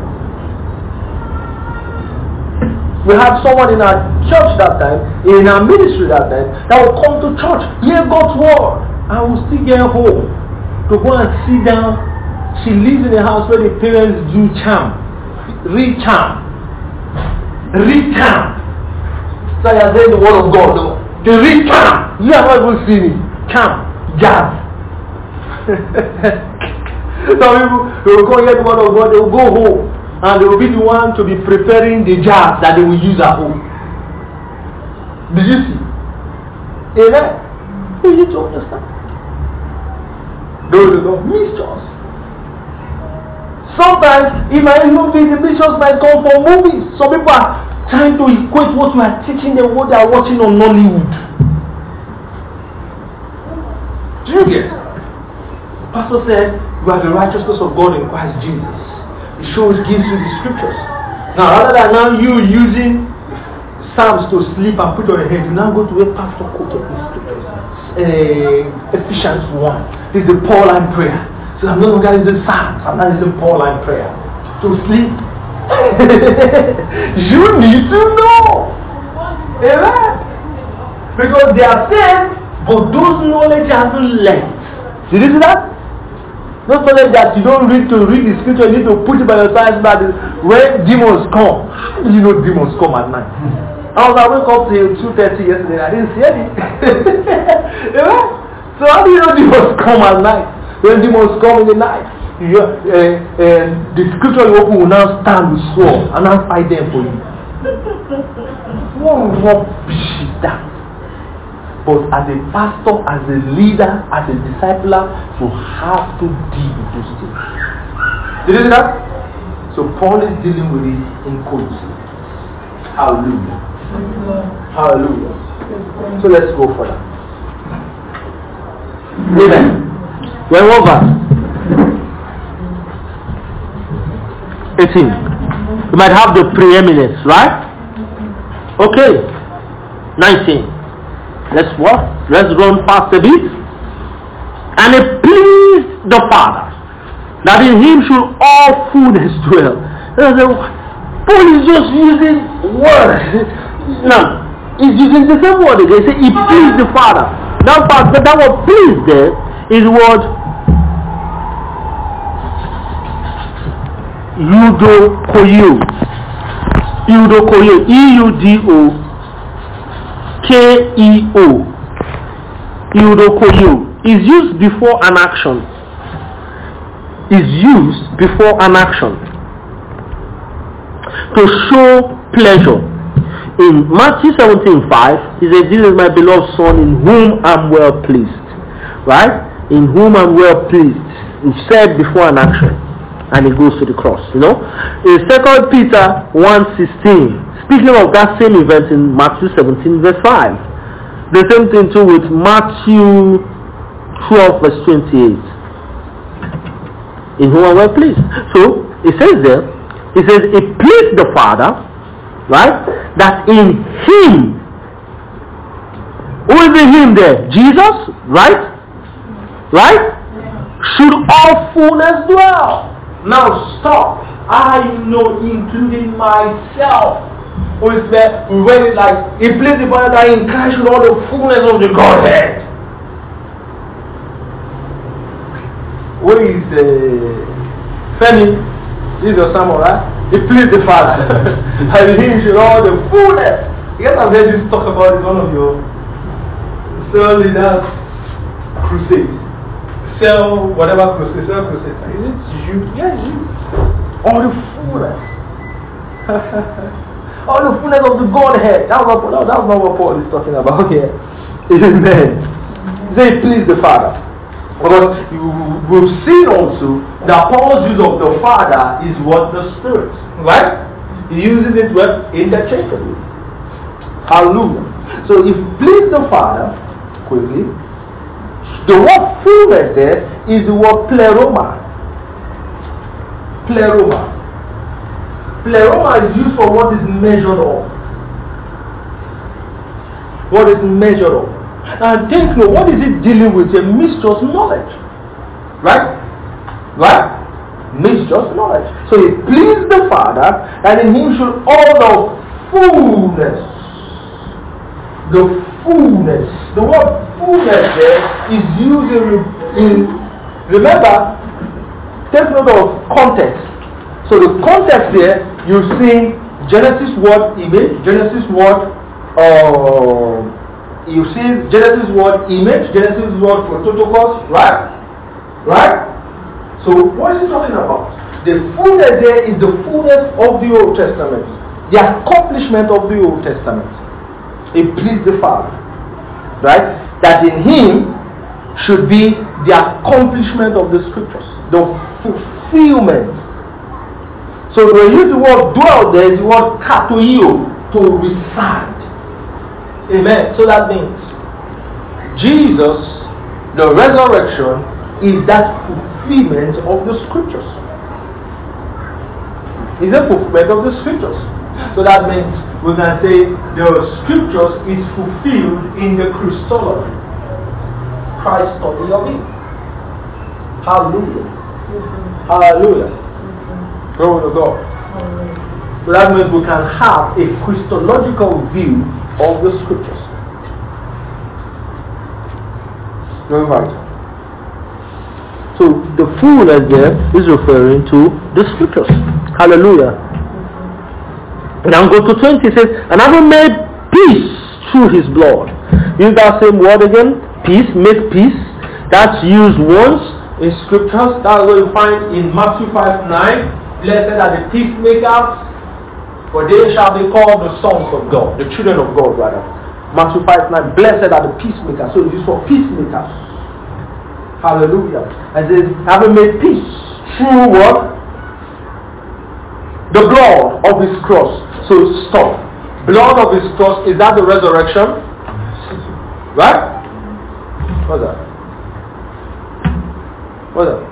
We had someone in our church that time, in our ministry that time, that would come to church, hear God's word, and will still get home to go and sit down. She lives in a house where the parents do charm. Read charm. So you are saying the word of God. The read charm. You are not even seeing it. Charm. Jazz. Some people, they will go hear the word of God, they will go home, and they will be the one to be preparing the jars that they will use at home. Did you see? Amen? You need to understand. Those are mixtures. Sometimes it might even be the mixtures might come from movies. Some people are trying to equate what we are teaching them what they are watching on Nollywood. Do you get? The pastor said, you are the righteousness of God in Christ Jesus. It gives you the scriptures. Now, rather than now you using Psalms to sleep and put on your head, you now go to where pastor quoted the scriptures. Ephesians 1. This is the Pauline prayer. So I'm no longer using Psalms, I'm not using Pauline prayer. To sleep. You need to know. Amen. Because they are saved, but those knowledge haven't left. Did you see that? Not only that you don't read the scripture, you need to put it by your side that when demons come. How do you know demons come at night? I wake up till 2:30 yesterday, I didn't see any. So how do you know demons come at night? When demons come in the night, the scripture you open will now stand with sword and now fight them for you. What rubbish is that? But as a pastor, as a leader, as a discipler, you have to deal with those things. Did you see that? So Paul is dealing with it in Colossae. Hallelujah. Hallelujah. So let's go further. Amen. We're over. 18. You might have the preeminence, right? Okay. 19. Let's run fast a bit. And it pleased the Father that in him should all fullness dwell. Paul is just using words. Now, he's using the same word again. He said he pleased the Father. That word pleased there is what eudokoio. EUDOKEO. Eudokoio is used before an action. Is used before an action to show pleasure. In Matthew 17:5, he says, "This is my beloved Son, in whom I'm well pleased." Right? In whom I'm well pleased. It's said before an action, and it goes to the cross. In 2 Peter 1:16, speaking of that same event in Matthew 17:5, the same thing too with Matthew 12:28. In whom I'm well pleased. So it says there, it says it pleased the Father, right? That in him, who is the him there? Jesus, right? Right? Should all fullness dwell. Now stop. I know, including myself. Who is there? We read it like it pleased the Father that in Christ should all the fullness of the Godhead. Where is Femi? This is your sermon, right? It pleased the Father. And in him should all the fullness. You guys have heard this talk about it, one of your cell leaders crusade. Cell whatever crusade. Is it you? Yeah, it's you. All the fullness. All the fullness of the Godhead. That's not what Paul is talking about here. Amen. They please the Father. Because we've seen also that Paul's use of the Father is what the Spirit. Right? He uses it well interchangeably. Hallelujah. So if please the Father, quickly, the word fullness there is the word pleroma. Pleroma. Pleroma is used for what is measured of. What is measured of. And take note, what is it dealing with? A misjudged knowledge. Right? Right? Misjudged knowledge. So it pleased the Father, and in him should all the fullness. The fullness. The word fullness there is used in remember, take note of context. So the context there, you see Genesis word image, Genesis word you see Genesis word image, Genesis word prototokos, right? Right? So what is he talking about? The fullness there is the fullness of the Old Testament. The accomplishment of the Old Testament. It pleased the Father. Right? That in him should be the accomplishment of the scriptures. The fulfillment. So when you use the word dwell there is the word katoio, to reside. Amen. So that means Jesus, the resurrection, is that fulfillment of the scriptures. Is a fulfillment of the scriptures. So that means we can say the scriptures is fulfilled in the Christology. Christ study of it. Hallelujah. Hallelujah. Glory to God. So that means we can have a Christological view of the scriptures. Right. So the fullness there is referring to the scriptures. Hallelujah. Now go to 20. It says, and having made peace through his blood. Use that same word again. Peace, make peace. That's used once in scriptures. That's what you find in Matthew 5:9. Blessed are the peacemakers, for they shall be called the sons of God, the children of God rather. Matthew 5:9. Blessed are the peacemakers. So it is for peacemakers. Hallelujah. And it says, having made peace through what? The blood of his cross. So stop. Blood of his cross, is that the resurrection? Right? What's that? What's that?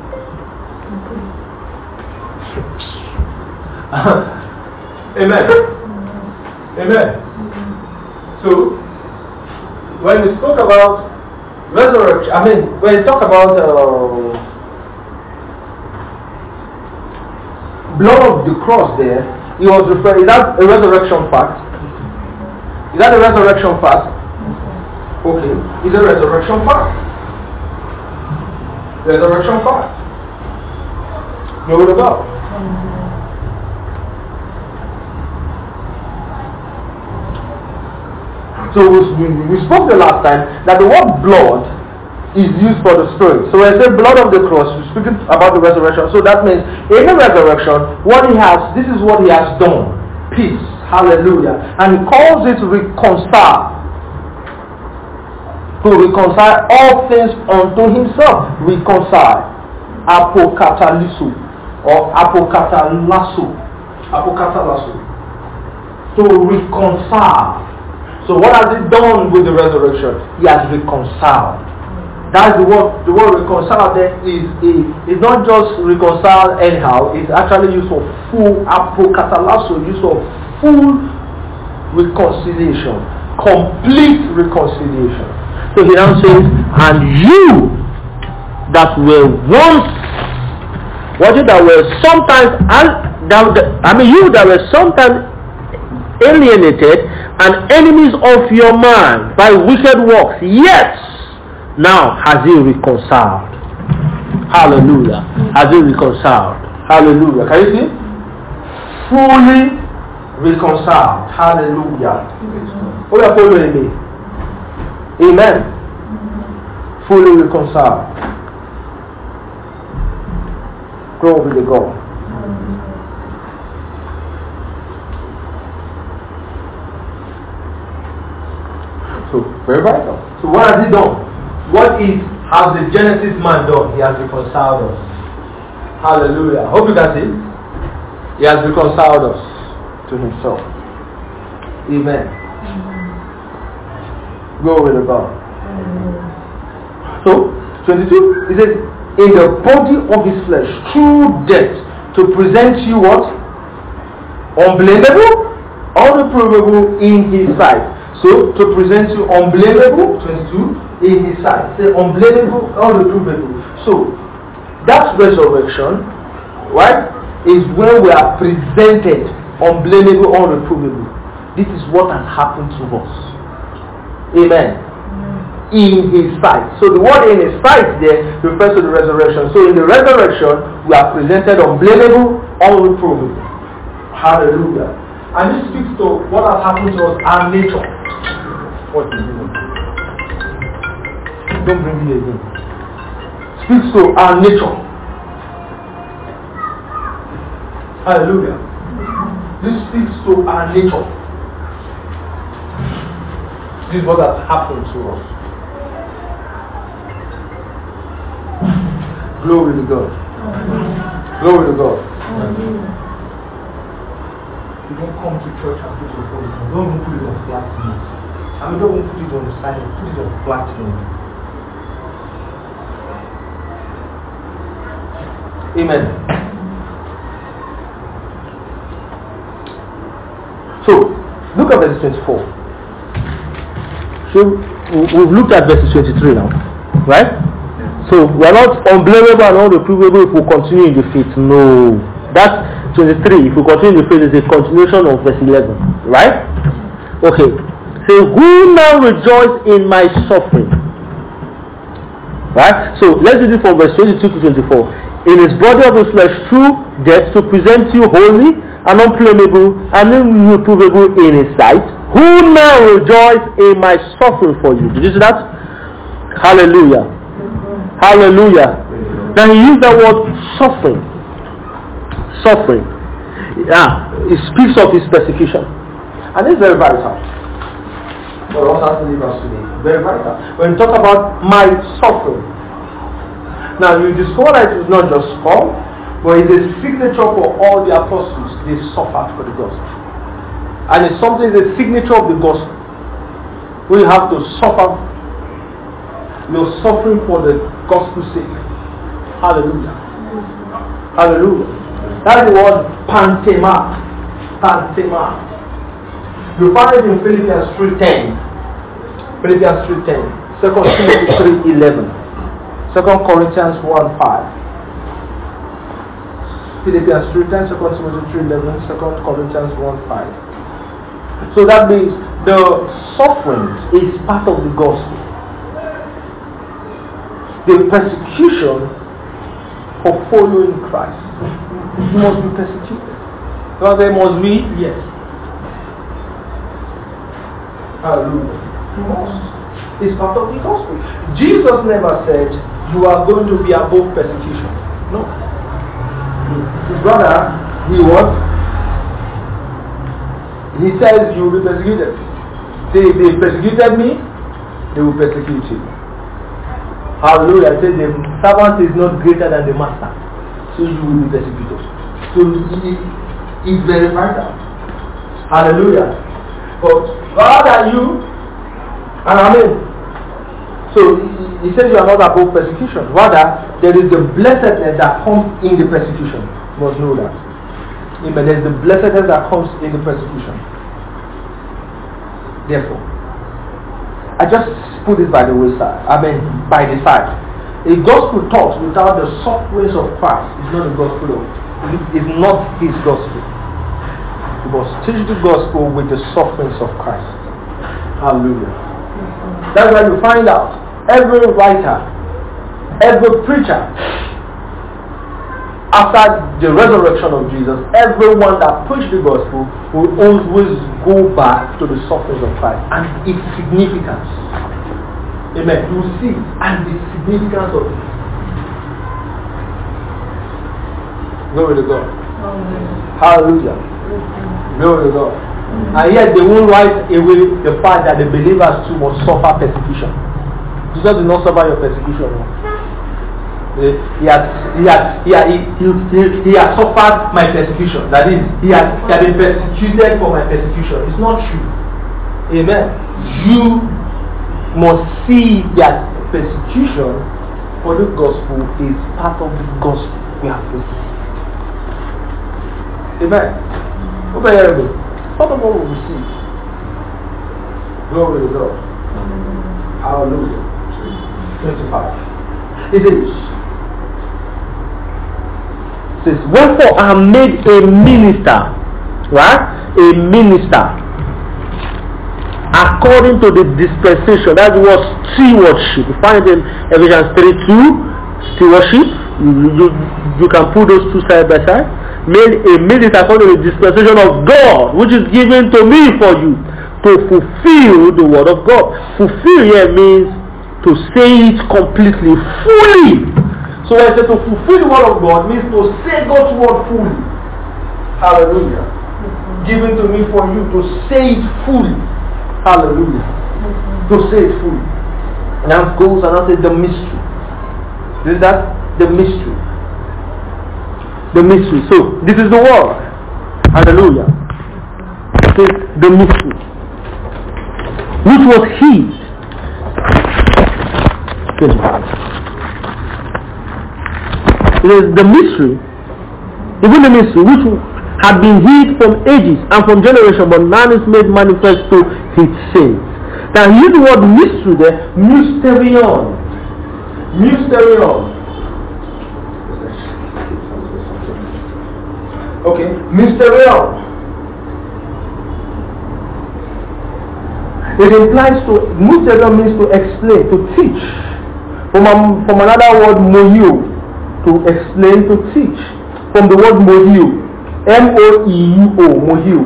Amen. Amen. So when we spoke about resurrection, when we talk about blood of the cross there, he was referring, is that a resurrection fact? Is that a resurrection fact? Okay, it's a resurrection fact. Resurrection fact. Glory to God. So we spoke the last time that the word blood is used for the spirit. So when I say blood of the cross, we're speaking about the resurrection. So that means in the resurrection, this is what he has done. Peace. Hallelujah. And he calls it reconcile. To reconcile all things unto himself. Reconcile. Apokataliso. Or apokatalaso. Apokatalaso. To reconcile. So what has it done with the resurrection? He has reconciled. That's the word. The word reconcile there is not just reconcile anyhow. It's actually used for full apokatalaso, used for full reconciliation, complete reconciliation. So he now says, and you that were once, you that were sometimes, you that were sometimes alienated and enemies of your mind by wicked works, yet now has he reconciled. Hallelujah. Has he reconciled. Hallelujah. Can you see? Fully reconciled. Hallelujah. What are you following me? Amen. Fully reconciled. Glory to God. So very vital. So what has he done? What has the Genesis man done? He has reconciled us. Hallelujah. Hope you can see. He has reconciled us to himself. Amen. Glory to God. So 22, he says, in the body of his flesh, through death, to present you what? Unblameable, unreprovable in his sight. So, to present you unblameable, 22, in his sight. Say unblameable, unreprovable. So, that resurrection, right, is when we are presented unblameable, unreprovable. This is what has happened to us. Amen. In his sight. So the word in his sight there refers to the resurrection. So in the resurrection, we are presented unblameable, unreprovable. Hallelujah. And this speaks to what has happened to us, our nature. What is it? Don't bring me again. Speaks to our nature. Hallelujah. This speaks to our nature. This is what has happened to us. Glory to God. Glory to God. You don't come to church and put your phone on. Don't even put it on flat note. Don't even put it on silent. Put it on flat note. Amen. So, look at verse 24. So, we've looked at verse 23 now. Right? So, we are not unblameable and unreprovable if we continue in the faith. No. That's 23. If we continue in the faith, it's a continuation of verse 11. Right? Okay. So, who now rejoice in my suffering? Right? So, let's do it from verse 22 to 24. In his body of his flesh through death to present you holy and unblameable and irreprovable in his sight. Who now rejoice in my suffering for you? Did you see that? Hallelujah. Hallelujah. Now he used the word suffering. Suffering. Yeah, it speaks of his persecution. And it's very vital. For us as believers today. Very vital. When you talk about my suffering. Now you discover that it is not just Paul, but it's a signature for all the apostles. They suffered for the gospel. And it's something, the signature of the gospel. We have to suffer. You're suffering for the gospel's sake. Hallelujah. Hallelujah. That's the word pantema. Pantema. You find it in Philippians 3:10. Philippians 3:10. 2 Timothy 3:11. 2 Corinthians 1:5. Philippians 3:10, 2 Timothy 3:11, 2 Corinthians 1:5. So that means the suffering is part of the gospel. The persecution for following Christ. You must be persecuted. Well, they must be, yes. Hallelujah. You must. It's part of the gospel. Jesus never said you are going to be above persecution. No. His brother, he what? He says you will be persecuted. Say if they persecuted me, they will persecute you. Hallelujah. I said the servant is not greater than the master. So you will be persecuted. So it verifies that. Hallelujah. But God are you and amen. So he says you are not above persecution. Rather, there is the blessedness that comes in the persecution. You must know that. Amen. There is the blessedness that comes in the persecution. Therefore, I just put it by the wayside. By the side. A gospel taught without the sufferings of Christ is not a gospel. Is not his gospel. You must teach the gospel with the sufferings of Christ. Hallelujah. That's why you find out every writer, every preacher, after the resurrection of Jesus, everyone that preached the gospel will always go back to the sufferings of Christ and its significance. Amen. You see, and the significance of it. Glory to God. Hallelujah. Glory to God. And yet they won't write away the fact that the believers too must suffer persecution. Jesus did not suffer your persecution. He has suffered my persecution. That is, he has been persecuted for my persecution. It's not true. Amen. You must see that persecution for the gospel is part of the gospel we have received. Amen. What part of what we receive. Glory to God. Hallelujah. 25. It says, wherefore I am made a minister, right? A minister, according to the dispensation. That was stewardship. You find it in Ephesians 3:2, stewardship. You can put those two side by side. Made a minister according to the dispensation of God, which is given to me for you, to fulfill the word of God. Fulfill here means to say it completely, fully. So when I say to fulfill the word of God means to say God's word fully. Hallelujah. Given to me for you to say it fully. Hallelujah. To say it fully. And now goes and I say the mystery. Is that the mystery? The mystery. So this is the word. Hallelujah. It is the mystery, which was hid. It is the mystery, even the mystery which had been hid from ages and from generation, but now is made manifest to his saints. Now use the word mystery there, mysterion. Mysterion. Okay, mysterion. It implies to, mysterion means to explain, to teach. From another word, moio, to explain, to teach. From the word moio, M-O-E-U-O, moio.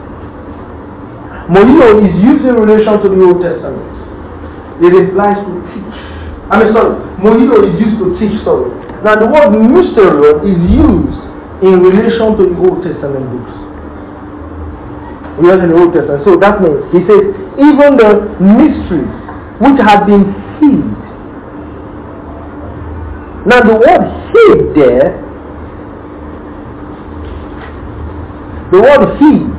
Moio is used in relation to the Old Testament. It implies to teach. Moio is used to teach, Now the word mysterion is used in relation to the Old Testament books. We are in the Old Testament. So that means, he says, even the mysteries which had been hid. Now the word hid there, the word hid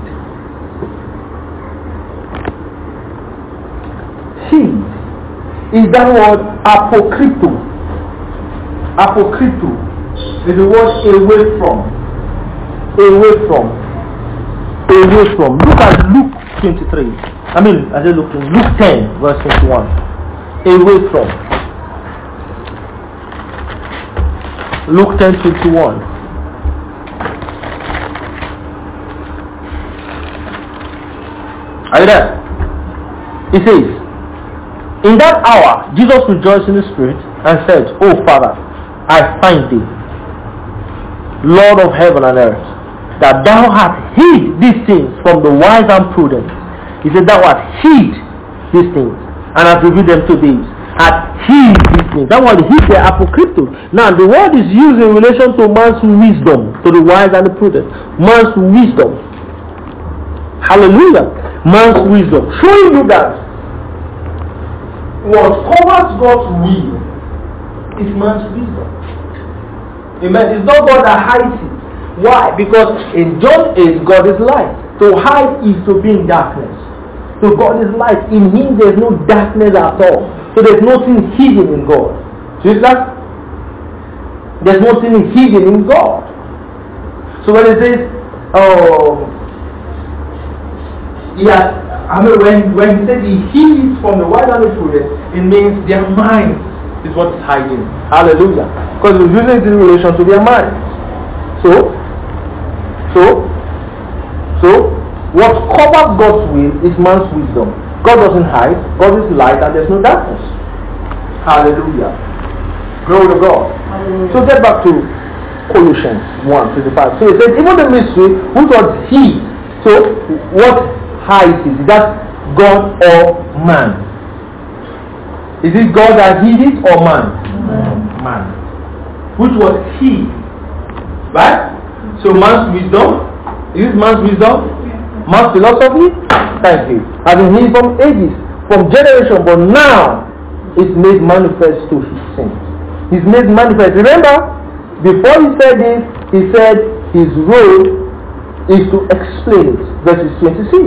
is that word apokrypto. Apokrypto is the word away from. Away from. Away from. Look at Luke 23. I said Luke 10 verse 21. Away from. Luke 10:21. Are you there? It says, in that hour, Jesus rejoiced in the Spirit and said, "O Father, I thank thee, Lord of heaven and earth, that thou hast hid these things from the wise and prudent." He said, "Thou hast hid these things and hast revealed them to these." Had hid these things. That word hid there, apocrypto. Now the word is used in relation to man's wisdom, to the wise and the prudent. Man's wisdom. Hallelujah. Man's wisdom. Showing you that what covers God's will is man's wisdom. Amen. It's not God that hides it. Why? Because in John 8, God is light. To hide is to be in darkness. So God is light. In Him there is no darkness at all. So there's nothing hidden in God. See that? There's nothing hidden in God. So when it says, when he said he hid from the wise and the prudent, it means their mind is what is hiding. Hallelujah. Because he's using it in relation to their mind. So what covers God's will is man's wisdom. God doesn't hide. God is light and there's no darkness. Hallelujah. Glory to God. Hallelujah. So get back to Colossians 1:25. So it says, even the mystery which was hid. So what hides is that God or man? Is it God that hid it or man? Man. Which was hid. Right? So man's wisdom. Is it man's wisdom? Man's philosophy? Thank you. Has been hid from ages, from generation, but now it's made manifest to his saints. He's made manifest. Remember, before he said this, he said his role is to explain it. Verses 26.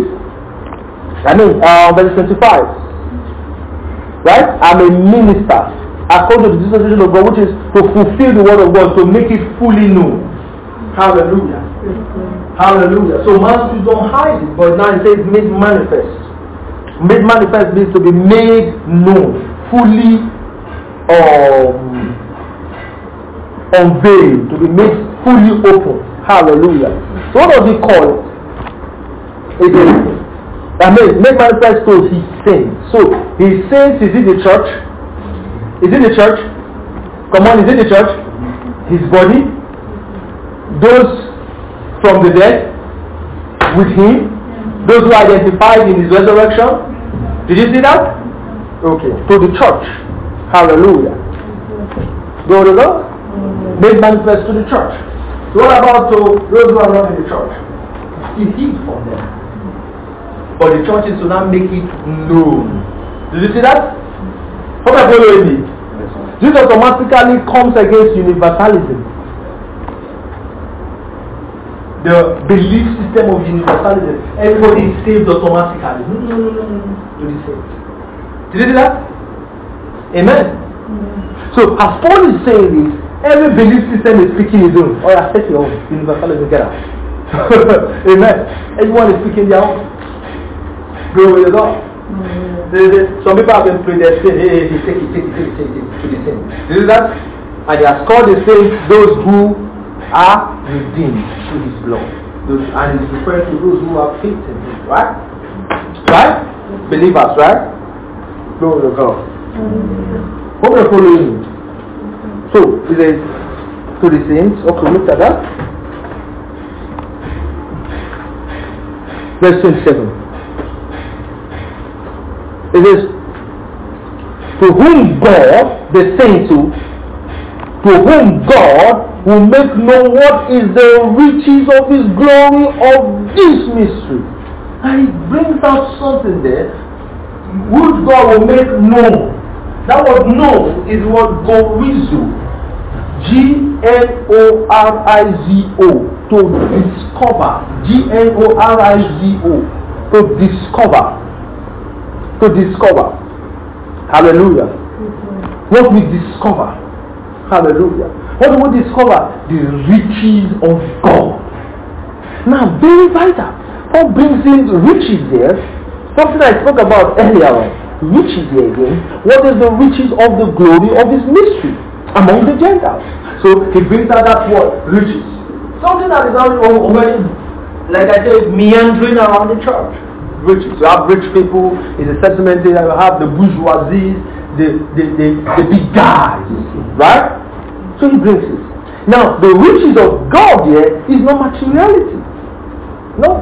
Verse 25. Right? I'm a minister according to the dispensation of God, which is to fulfill the word of God, to make it fully known. Hallelujah. Hallelujah. So man's wisdom hides it, but now it says made manifest. Made manifest means to be made known, fully unveiled, to be made fully open. Hallelujah. So what does he call it? It is made manifest to his saints. So his saints is in the church. Is in the church. Come on, is in the church. His body. Those from the dead with him, those who identified in his resurrection. Did you see that? Okay. To the church. Hallelujah. Go to God. Made manifest to the church. So what about to those who are not in the church? He hid from them. But the church is to now make it known. Did you see that? What are you following me? This automatically comes against universalism. The belief system of universalism. Everybody is saved automatically. No. To be saved. Did you see that? Amen. So as Paul is saying this, every belief system is speaking his own. Oh yeah, take your own. Universalism, get out. Amen. Everyone is speaking their own. Glory to God. Some people have been predestined. Hey, take it to the sin. Did you see that? And he has called the saints those who are redeemed through his blood. And he's referring to those who have faith in him, right? Right? Believers, right? Glory to God. Hope you're following me. So, it says to the saints. Okay, look at that. Verse 27. It says, to whom God, the saints to whom God will make known what is the riches of his glory of this mystery. And he brings out something there which God will make known. That word known is what gorizo. G-N-O-R-I-Z-O. To discover. G-N-O-R-I-Z-O. To discover. To discover. Hallelujah. What we discover. Hallelujah. What do we discover? The riches of God. Now, very vital. Paul brings in riches there Something I spoke about earlier on. Riches here again. What is the riches of the glory of his mystery among the Gentiles? So he brings out that word, riches. Something that is already, like I said, meandering around the church. Riches. You have rich people in the settlement area, you have the bourgeoisie, the big guys. Right? So he brings it. Now, the riches of God here is not materiality. No.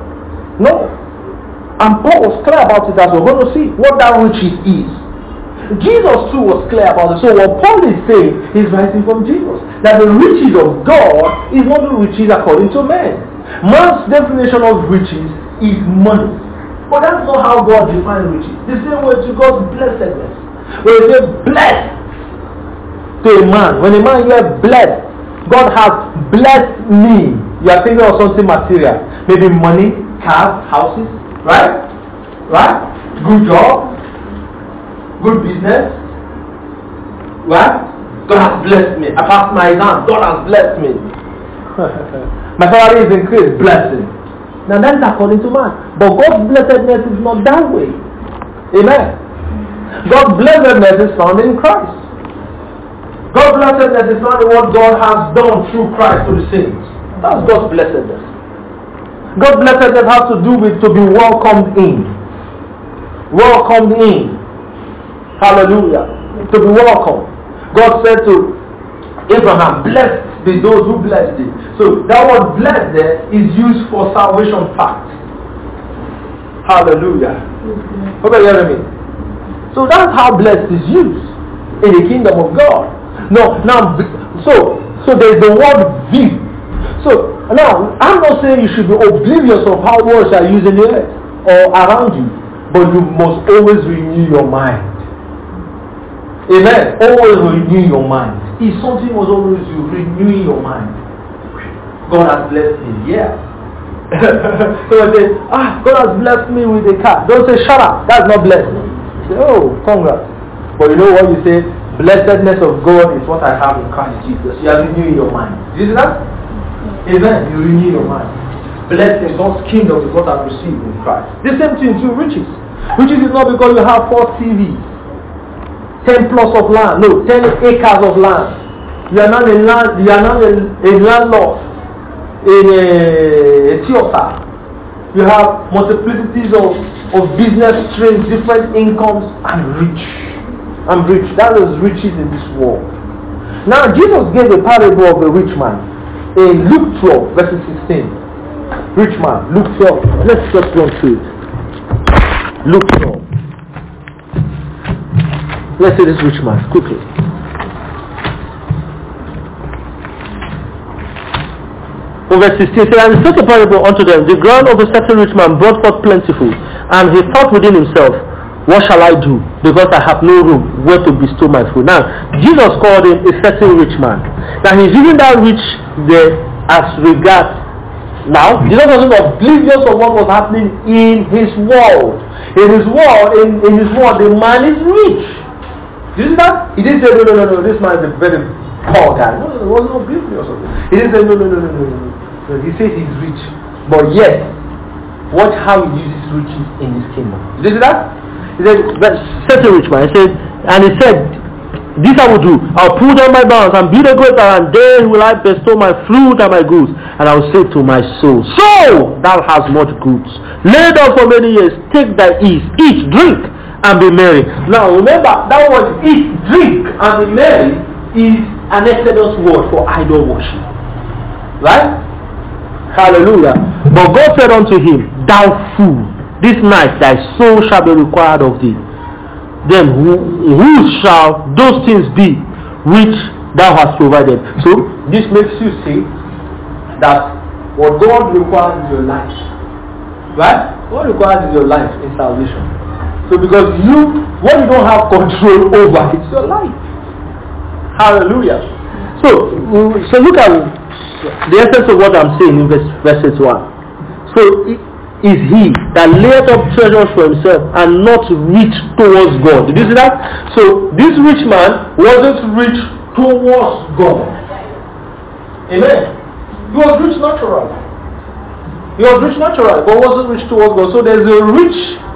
And Paul was clear about it, as we're going to see what that riches is. Jesus too was clear about it. So what Paul is saying is writing from Jesus. That the riches of God is not the riches according to man. Man's definition of riches is money. But that's not how God defines riches. The same way to God's blessedness. When you say blessed to a man, when a man hears blessed, God has blessed me. You are thinking of something material. Maybe money, cars, houses. Right? Good job. Good business. Right? God has blessed me. I passed my exam. God has blessed me. My salary is increased. Blessing. Now that's according to man. But God's blessedness is not that way. Amen. God's blessedness is found in Christ. God's blessedness is found in what God has done through Christ to the saints. That's God's blessedness. God's blessedness has to do with to be welcomed in. Welcomed in. Hallelujah. To be welcomed. God said to Abraham, blessed be those who bless thee. So that word blessed there is used for salvation fact. Hallelujah. Okay, you hear me? So that's how blessed is used in the kingdom of God. So there's the word view. So now, I'm not saying you should be oblivious of how words are used in the earth or around you, but you must always renew your mind. Amen. Always renew your mind. If something was always you renewing your mind, God has blessed me. Yeah. So I say, God has blessed me with a car. Don't say, shut up. That's not blessed. Say, oh, congrats. But you know what you say? Blessedness of God is what I have in Christ Jesus. You are renewing your mind. Do you see that? Amen. You renew your mind. Blessed in God's kingdom is what I've received in Christ. The same thing to riches. Riches is not because you have 4 TVs, 10 plus of land, 10 acres of land. You are not a landlord in a theater. You have multiplicities of business streams, different incomes, and rich. That is riches in this world. Now Jesus gave a parable of a rich man. In Luke 12, verses 16. Rich man, Luke 12. Let's just run through it. Luke 12. Let's see this rich man, quickly. In verse 16, it says, and he set a parable unto them. The ground of a certain rich man brought forth plentiful. And he thought within himself, what shall I do? Because I have no room where to bestow my food. Now, Jesus called him a certain rich man. Now, he's using that rich there as regards. Now, Jesus wasn't oblivious of what was happening in his world. In his world, the man is rich. Do you see that? He didn't say, no, this man is a very poor guy. No, he wasn't oblivious of it. He didn't say, no. He says he's rich. But yet, watch how he uses riches in his kingdom. Do you see that? He said, certain rich man. He said, this I will do. I'll pull down my bounds and build a great tower, and there will I bestow my fruit and my goods. And I will say to my soul, soul, thou hast much goods. Lay down for many years, take thy ease, eat, drink, and be merry. Now remember, that word eat, drink, and be merry is an Exodus word for idol worship. Right? Hallelujah. But God said unto him, thou fool, this night thy soul shall be required of thee. Then whose shall those things be which thou hast provided? So this makes you see that what God requires is your life. Right? What requires is your life in salvation. So because what you don't have control over, it's your life. Hallelujah. So look at the essence of what I'm saying in verse 1. So is he that layeth up treasures for himself and not rich towards God. Did you see that? So this rich man wasn't rich towards God. Amen. He was rich naturally. But wasn't rich towards God. So there's a rich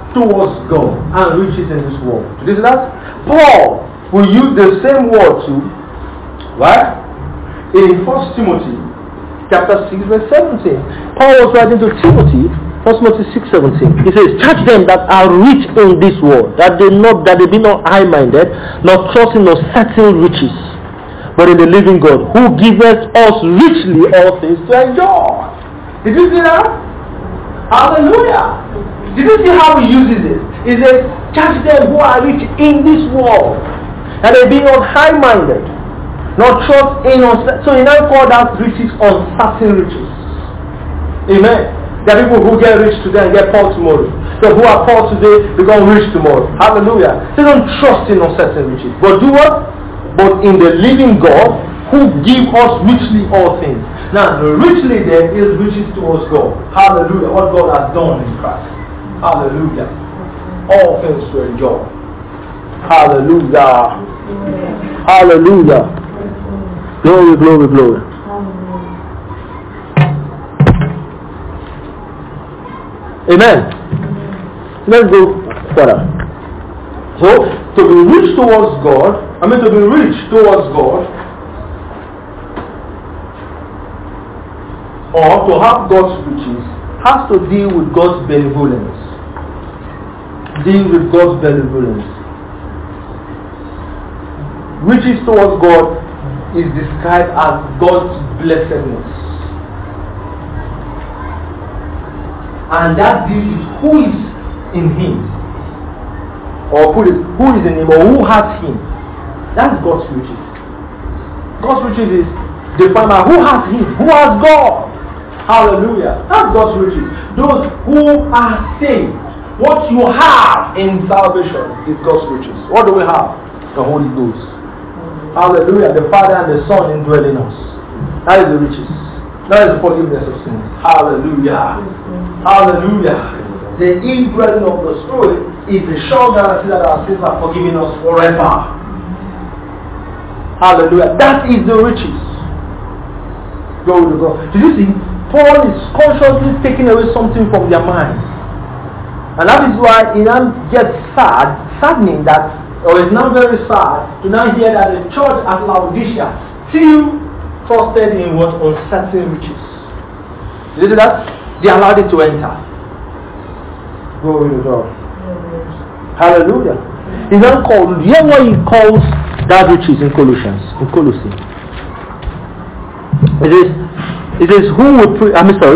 towards God and riches in this world. Did you see that? Paul will use the same word too, right? In 1 Timothy chapter 6 verse 17. Paul was writing to Timothy, 1 Timothy 6:17. He says, "Charge them that are rich in this world, that they be not high-minded, not trusting in certain riches, but in the living God, who giveth us richly all things to enjoy." Did you see that? Hallelujah. Did you see how he uses it? He says, "Charge them who are rich in this world, that they be not high-minded, not trust in uncertain." So he now called out riches uncertain riches. Amen. There are people who get rich today and get poor tomorrow. So who are poor today become rich tomorrow. Hallelujah. They don't trust in uncertain riches. But do what? But in the living God who give us richly all things. Now the richly there is riches towards God. Hallelujah. What God has done in Christ. Hallelujah. All things to enjoy. Hallelujah. Hallelujah. Glory, glory, glory. Amen. Let's go further. So, to be rich towards God, to be rich towards God, or to have God's riches, has to deal with God's benevolence. Deal with God's benevolence. Riches towards God is described as God's blessedness. And that deals with who is in him. Or who is in him, or who has him. That's God's riches. God's riches is defined by who has him, who has God. Hallelujah. That's God's riches. Those who are saved. What you have in salvation is God's riches. What do we have? The Holy Ghost. Hallelujah. The Father and the Son indwell in us. That is the riches. That is the forgiveness of sins. Hallelujah. Hallelujah. The indwelling of the Spirit is the sure guarantee that our sins are forgiven us forever. Hallelujah. That is the riches. Glory to God. Did you see? Paul is consciously taking away something from their mind. And that is why he now gets saddening that, or is now very sad to now hear that the church at Laodicea still trusted in what uncertain riches. Did you see that? They allowed it to enter. Glory to God. Hallelujah. He then called, hear what he calls that riches in Colossians. In Colossae. It is who would pray,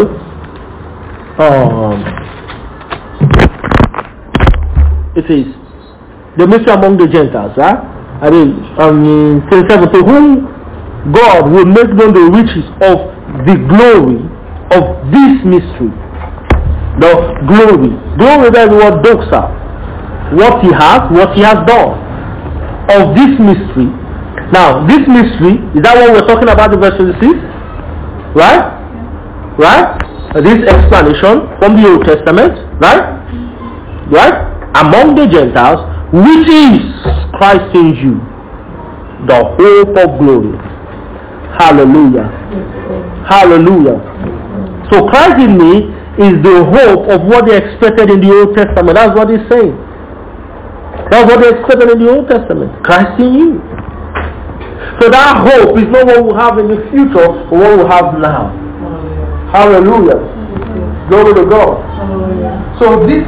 it is the mystery among the Gentiles, right? 27, to whom God will make known the riches of the glory of this mystery. The glory. Glory, that is what doxa. What he has done. Of this mystery. Now, this mystery, is that what we're talking about in verse 26? Right? Right? This explanation from the Old Testament. Right? Right? Among the Gentiles, which is Christ in you, the hope of glory. Hallelujah. Hallelujah. So Christ in me is the hope of what they expected in the Old Testament. That's what he's saying. That's what they expected in the Old Testament. Christ in you. So that hope is not what we have in the future, but what we have now. Hallelujah. Glory to God. So this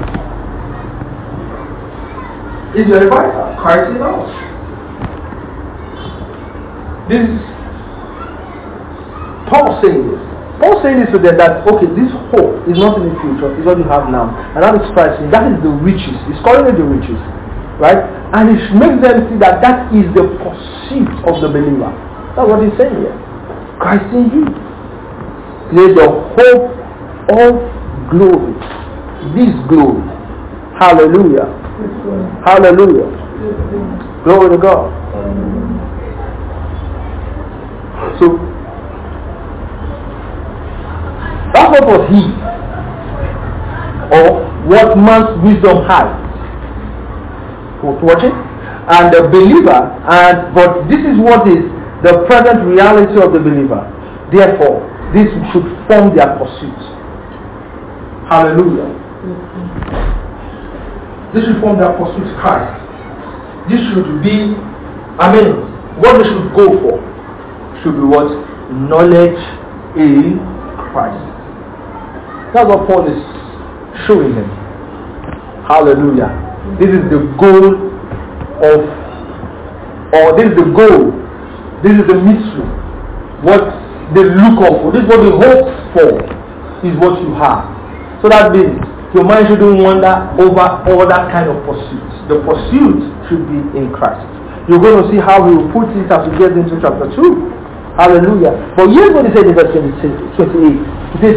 is very vital. Christ in us. This is Paul saying this. Paul saying this to them that, okay, this hope is not in the future, it's what you have now. And that is Christ. That is the riches. He's calling it the riches. Right? And it makes them see that that is the pursuit of the believer. That's what he's saying here. Christ in you. There's the hope of glory. This glory. Hallelujah. Hallelujah. Glory to God. So, that's what was he, or what man's wisdom has. Watch it, and the believer, but this is what is the present reality of the believer. Therefore, this should form their pursuit. Hallelujah. This should form their pursuit to Christ. This should be, what they should go for should be what? Knowledge in Christ. That's what Paul is showing them. Hallelujah. This is the goal this is the goal. This is the mystery. What they look up for. This is what they hope for. Is what you have. So that means your mind shouldn't wander over all that kind of pursuits. The pursuit should be in Christ. You're going to see how he will put it as we get into chapter 2. Hallelujah. But here's what he said in verse 28. He says,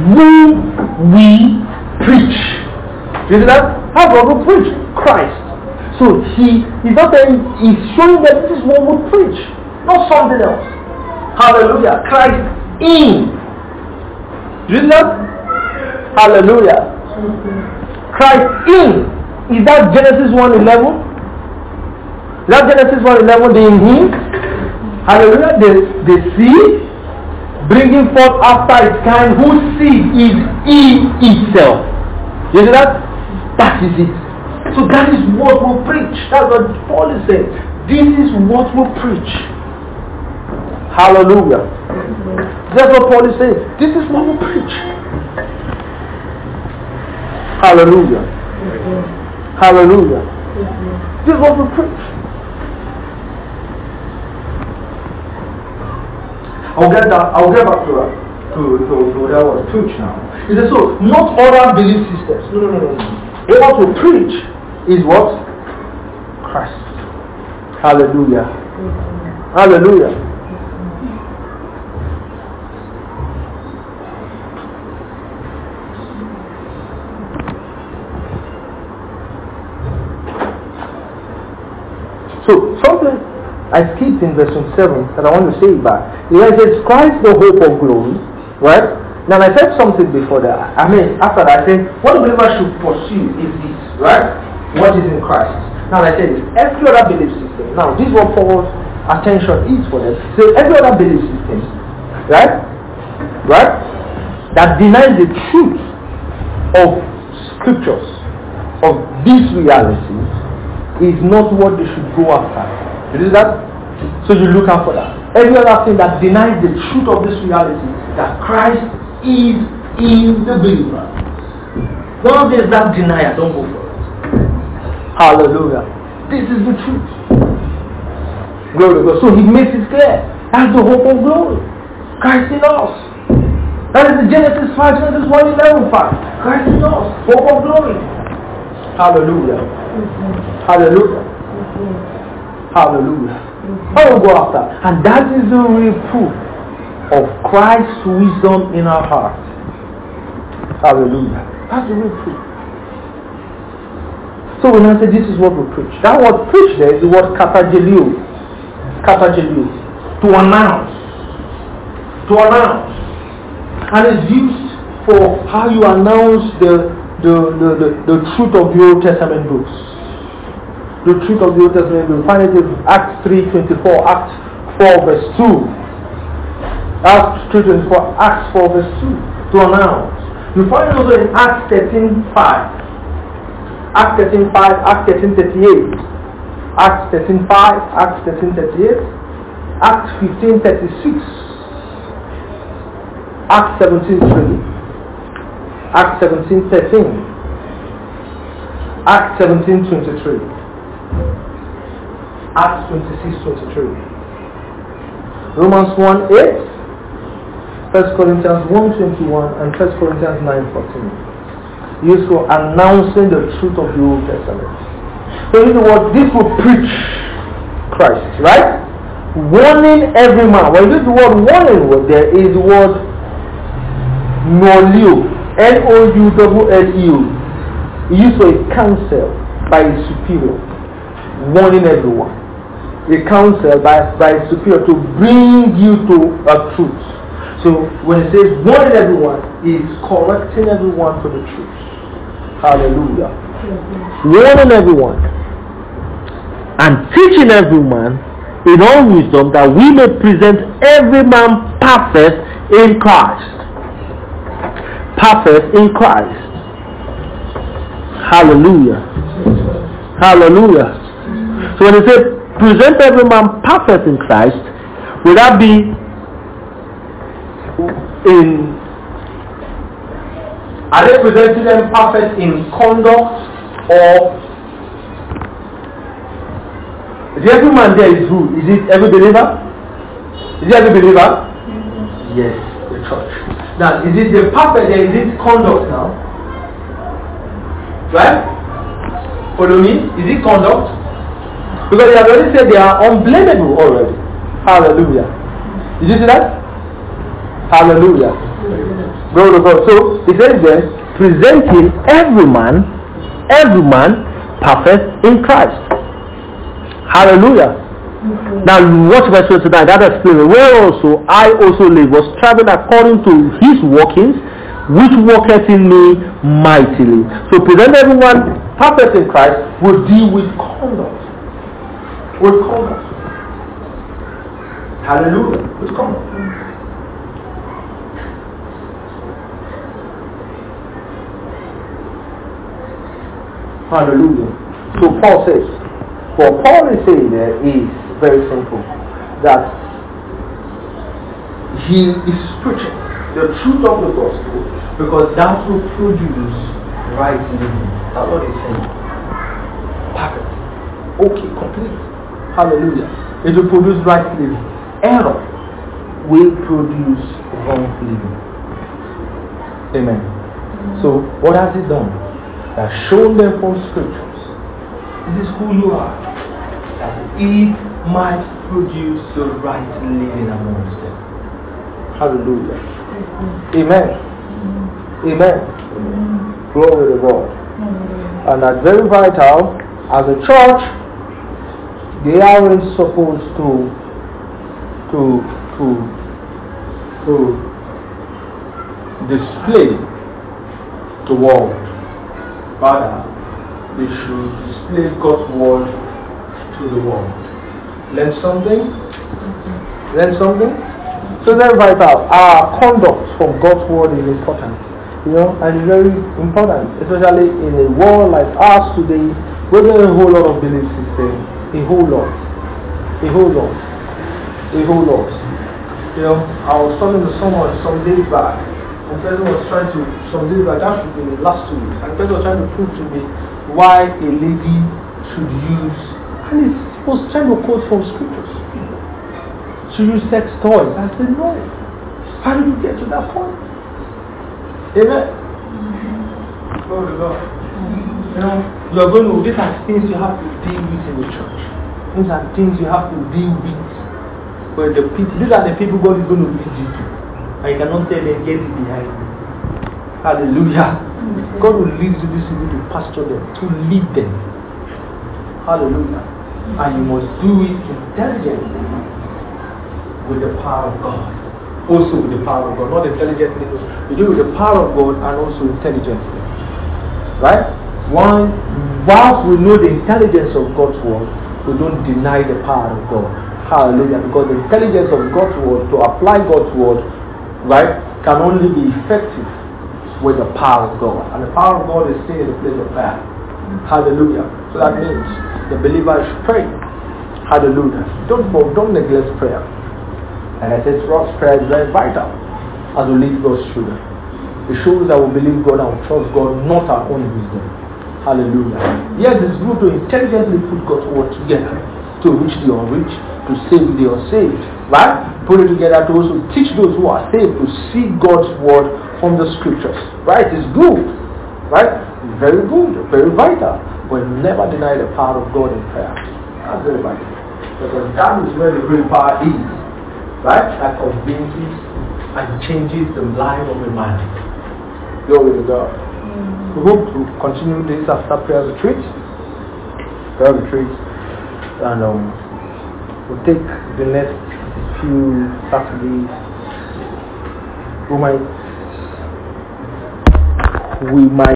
we preach. You see that? How do we preach? Christ. So he's not saying, he's showing that this is what we preach. Not something else. Hallelujah. Christ in. You see that? Hallelujah. Christ in. Is that Genesis 1:11? Is that Genesis 1:11? The in him? Hallelujah. The seed bringing forth after its kind, whose seed is in itself. You see that? That is it. So that is what we preach. That's what Paul is saying. This is what we preach. Hallelujah. That's what Paul is saying. This is what we preach. Hallelujah. Hallelujah. This is what we preach. I'll get back to that. To that was preach now. He says, so not other belief systems. No. What we preach is what? Christ. Hallelujah. Hallelujah. So something I skipped in verse 27 that I want to say it back. It says Christ the hope of glory, right? Now I said something before that. After that I said what the believer should pursue is this, right? What is in Christ. Now I said this, every other belief system. Now this is what Paul's attention is for them. So every other belief system, right? That denies the truth of scriptures, of these realities, is not what they should go after. You see that? So you look out for that. Every other thing that denies the truth of this reality, that Christ is in the believer. One of these that denier, don't go for it. Hallelujah. This is the truth. Glory to God. So he makes it clear. That's the hope of glory. Christ in us. That is the Genesis 5, Genesis 1:11 fact. Christ in us. Hope of glory. Hallelujah. Hallelujah. Hallelujah. I will go after. And that is the real proof of Christ's wisdom in our heart. Hallelujah. That's the real proof. So when I say this is what we preach, that word preach there is the word katagelio. Katagelio. To announce. To announce. And it's used for how you announce the truth of the Old Testament books. The truth of the Old Testament books. Find it in Acts 3:24, Acts 4 verse 2. Acts 3:24, Acts 4 verse 2. To announce. You find it also in Acts 13:5. Acts 13:5, Acts 13:38. Acts 13:5, Acts 13:38. Acts 15:36. Acts 17:3. Acts 17:13. Acts 17:23. Acts 26:23. Romans 1:8. 1 Corinthians 1:21 and 1 Corinthians 9:14. Used for announcing the truth of the Old Testament. So in the word, this will preach Christ, right? Warning every man. When you use the word warning, there is the word Nouleo. Nouleo. Used for a counsel by a superior. Warning everyone. A counsel by a superior to bring you to a truth. So when it says warning everyone, it's correcting everyone for the truth. Hallelujah. Warning everyone and teaching everyone in all wisdom, that we may present every man perfect in Christ. Perfect in Christ. Hallelujah. Hallelujah. So when they say present every man perfect in Christ, will that be are they presenting them perfect in conduct, or is every man there is who? Is it every believer? Is it every believer? yes, the church? Now, is it the perfect there? Is it conduct now? Right? Follow me? Is it conduct? Because they have already said they are unblameable already. Hallelujah. Did you see that? Hallelujah. Glory to God. So it says there, presenting every man perfect in Christ. Hallelujah. Now watch verse 29. That explains where also I also live, was traveling according to his workings, which worketh in me mightily. So present everyone perfect in Christ will deal with conduct. With conduct. Hallelujah. With conduct. Hallelujah. So Paul says, what Paul is saying there is very simple, that he is preaching the truth of the gospel, because that will produce right living. That's what he's saying. Perfect. Okay, complete. Hallelujah. It will produce right living. Error will produce wrong living. Amen. So what has he done? He has shown them from scriptures. This is who you are. That it might produce the right living amongst them. Hallelujah. Amen. Amen. Glory to God. And that's very vital. As a church, they aren't supposed to display the world. Rather, they should display God's word to the world. Learn something? Learn something? So very vital. Our conduct from God's word is important. You know, and it's very important, especially in a world like ours today, where there are a whole lot of belief systems. A whole lot. You know, I was talking to someone some days back, and the person was trying to, that should be the last 2 weeks, and the person was trying to prove to me why a lady should use, and he was trying to quote from scriptures, to use sex toys. I said, no. How did you get to that point? Amen. Glory to God. You know, these are things you have to deal with in the church. These are things you have to deal with. But these are the people God is going to lead you to. And you cannot tell them, get it behind me. Hallelujah. God will lead you these people to pastor them, to lead them. Hallelujah. And you must do it intelligently with the power of God. Also with the power of God. Not intelligently. You do it with the power of God and also intelligently. Right? Whilst we know the intelligence of God's word, we don't deny the power of God. Hallelujah. Because the intelligence of God's word, to apply God's word, right, can only be effective with the power of God. And the power of God is staying in the place of prayer. Hallelujah. So that means the believer should pray. Hallelujah. Don't neglect prayer. And I said to us, prayer is very vital as we lead God's children. It shows that we believe God and we trust God, not our own wisdom. Hallelujah. Yes, it's good to intelligently put God's word together to reach the unreached, to save the unsaved. Right? Put it together to also teach those who are saved to see God's word from the scriptures. Right? It's good. Right? It's very good, very vital. But never deny the power of God in prayer. That's very vital. Because that is where the real power is. Right? That convinces and changes the life of a man. Glory to God. We hope to continue this after prayer retreat. And we'll take the next few Saturdays. We might